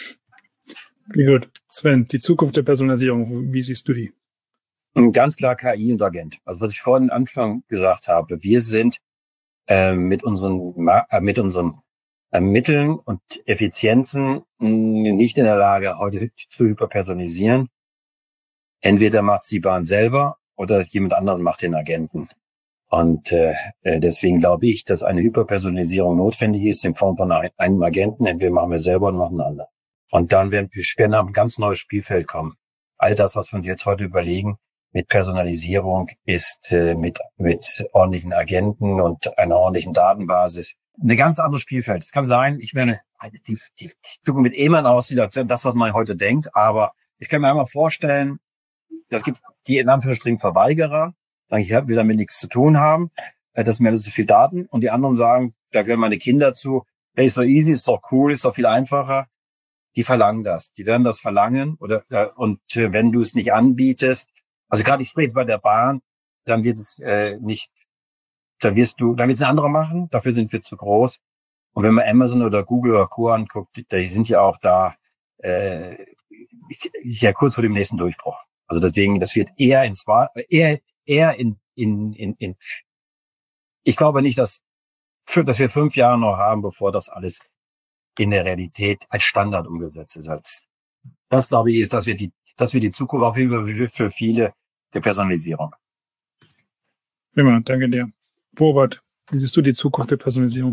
Wie gut. Sven, die Zukunft der Personalisierung, wie siehst du die?
Ganz klar K I und Agent. Also was ich vorhin am Anfang gesagt habe, wir sind äh, mit unseren äh, mit unseren äh, Mitteln und Effizienzen mh, nicht in der Lage, heute zu hyperpersonalisieren. Entweder macht die Bahn selber oder jemand anderen macht den Agenten. Und äh, deswegen glaube ich, dass eine Hyperpersonalisierung notwendig ist in Form von einem Agenten. Entweder machen wir selber oder machen einen anderen. Und dann werden wir später auf ein ganz neues Spielfeld kommen. All das, was wir uns jetzt heute überlegen mit Personalisierung, ist äh, mit mit ordentlichen Agenten und einer ordentlichen Datenbasis eine ganz andere Spielfeld. Es kann sein, ich werde die, die Zukunft mit E-Mail aussieht, das, was man heute denkt. Aber ich kann mir einmal vorstellen, das gibt die in Anführungsstrichen Verweigerer, sagen, ich will damit nichts zu tun haben, das sind mir alles so viel Daten. Und die anderen sagen, da gehören meine Kinder zu, hey, ist doch easy, ist doch cool, ist doch viel einfacher. Die verlangen das, die werden das verlangen. Oder und wenn du es nicht anbietest, also gerade ich spreche bei der Bahn, dann wird es äh, nicht, dann wirst du, dann wird es ein anderer machen, dafür sind wir zu groß. Und wenn man Amazon oder Google oder Co. anguckt, die sind ja auch da äh, ja kurz vor dem nächsten Durchbruch. Also deswegen, das wird eher ins eher eher in in in in. Ich glaube nicht, dass dass wir fünf Jahre noch haben, bevor das alles in der Realität als Standard umgesetzt ist, als Das, glaube ich, ist, dass wir die, dass wir die Zukunft auch für viele der Personalisierung.
Prima, danke dir. Robert, wie siehst du die Zukunft der Personalisierung?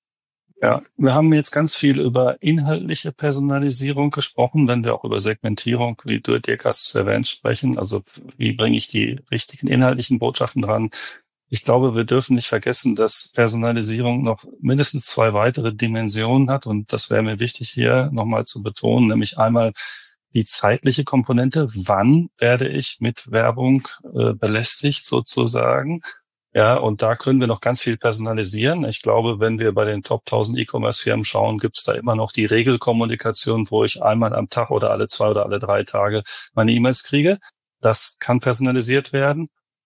Ja, wir haben jetzt ganz viel über inhaltliche Personalisierung gesprochen, wenn wir auch über Segmentierung, wie du, Dirk, hast es erwähnt, sprechen. Also wie bringe ich die richtigen inhaltlichen Botschaften dran? Ich glaube, wir dürfen nicht vergessen, dass Personalisierung noch mindestens zwei weitere Dimensionen hat. Und das wäre mir wichtig hier nochmal zu betonen, nämlich einmal die zeitliche Komponente. Wann werde ich mit Werbung äh, belästigt sozusagen? Ja, und da können wir noch ganz viel personalisieren. Ich glaube, wenn wir bei den Top tausend E-Commerce-Firmen schauen, gibt es da immer noch die Regelkommunikation, wo ich einmal am Tag oder alle zwei oder alle drei Tage meine E-Mails kriege. Das kann personalisiert werden.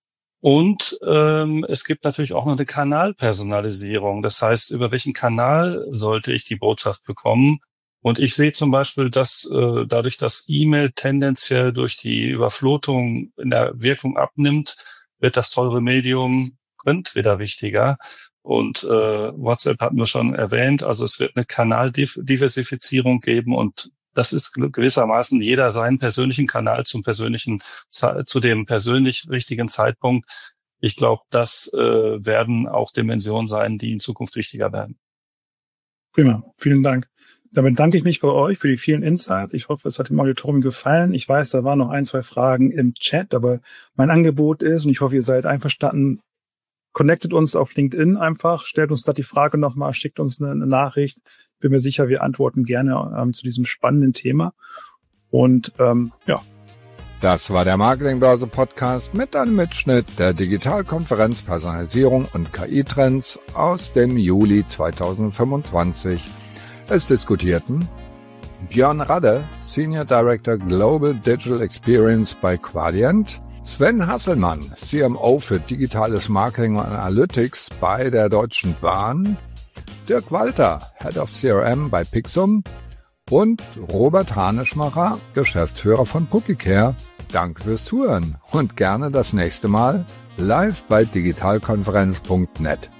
Und ähm, es gibt natürlich auch noch eine Kanalpersonalisierung. Das heißt, über welchen Kanal sollte ich die Botschaft bekommen? Und ich sehe zum Beispiel, dass äh, dadurch, dass E-Mail tendenziell durch die Überflutung in der Wirkung abnimmt, wird das teure Medium Print wieder wichtiger. Und äh, WhatsApp hatten wir schon erwähnt, also es wird eine Kanaldiversifizierung geben und das ist gewissermaßen jeder seinen persönlichen Kanal zum persönlichen, zu dem persönlich richtigen Zeitpunkt. Ich glaube, das äh, werden auch Dimensionen sein, die in Zukunft wichtiger werden.
Prima, vielen Dank. Damit danke ich mich bei euch für die vielen Insights. Ich hoffe, es hat dem Auditorium gefallen. Ich weiß, da waren noch ein, zwei Fragen im Chat, aber mein Angebot ist, und ich hoffe, ihr seid einverstanden, connectet uns auf LinkedIn einfach, stellt uns da die Frage nochmal, schickt uns eine, eine Nachricht. Bin mir sicher, wir antworten gerne ähm, zu diesem spannenden Thema. Und ähm, ja.
Das war der Marketingbörse Podcast mit einem Mitschnitt der Digitalkonferenz Personalisierung und K I-Trends aus dem Juli zweitausendfünfundzwanzig. Es diskutierten Björn Radde, Senior Director Global Digital Experience bei Quadient, Sven Hasselmann, C M O für digitales Marketing und Analytics bei der Deutschen Bahn, Dirk Walter, Head of C R M bei Pixum und Robert Hanischmacher, Geschäftsführer von Cookiecare. Danke fürs Zuhören und gerne das nächste Mal live bei digitalkonferenz punkt net.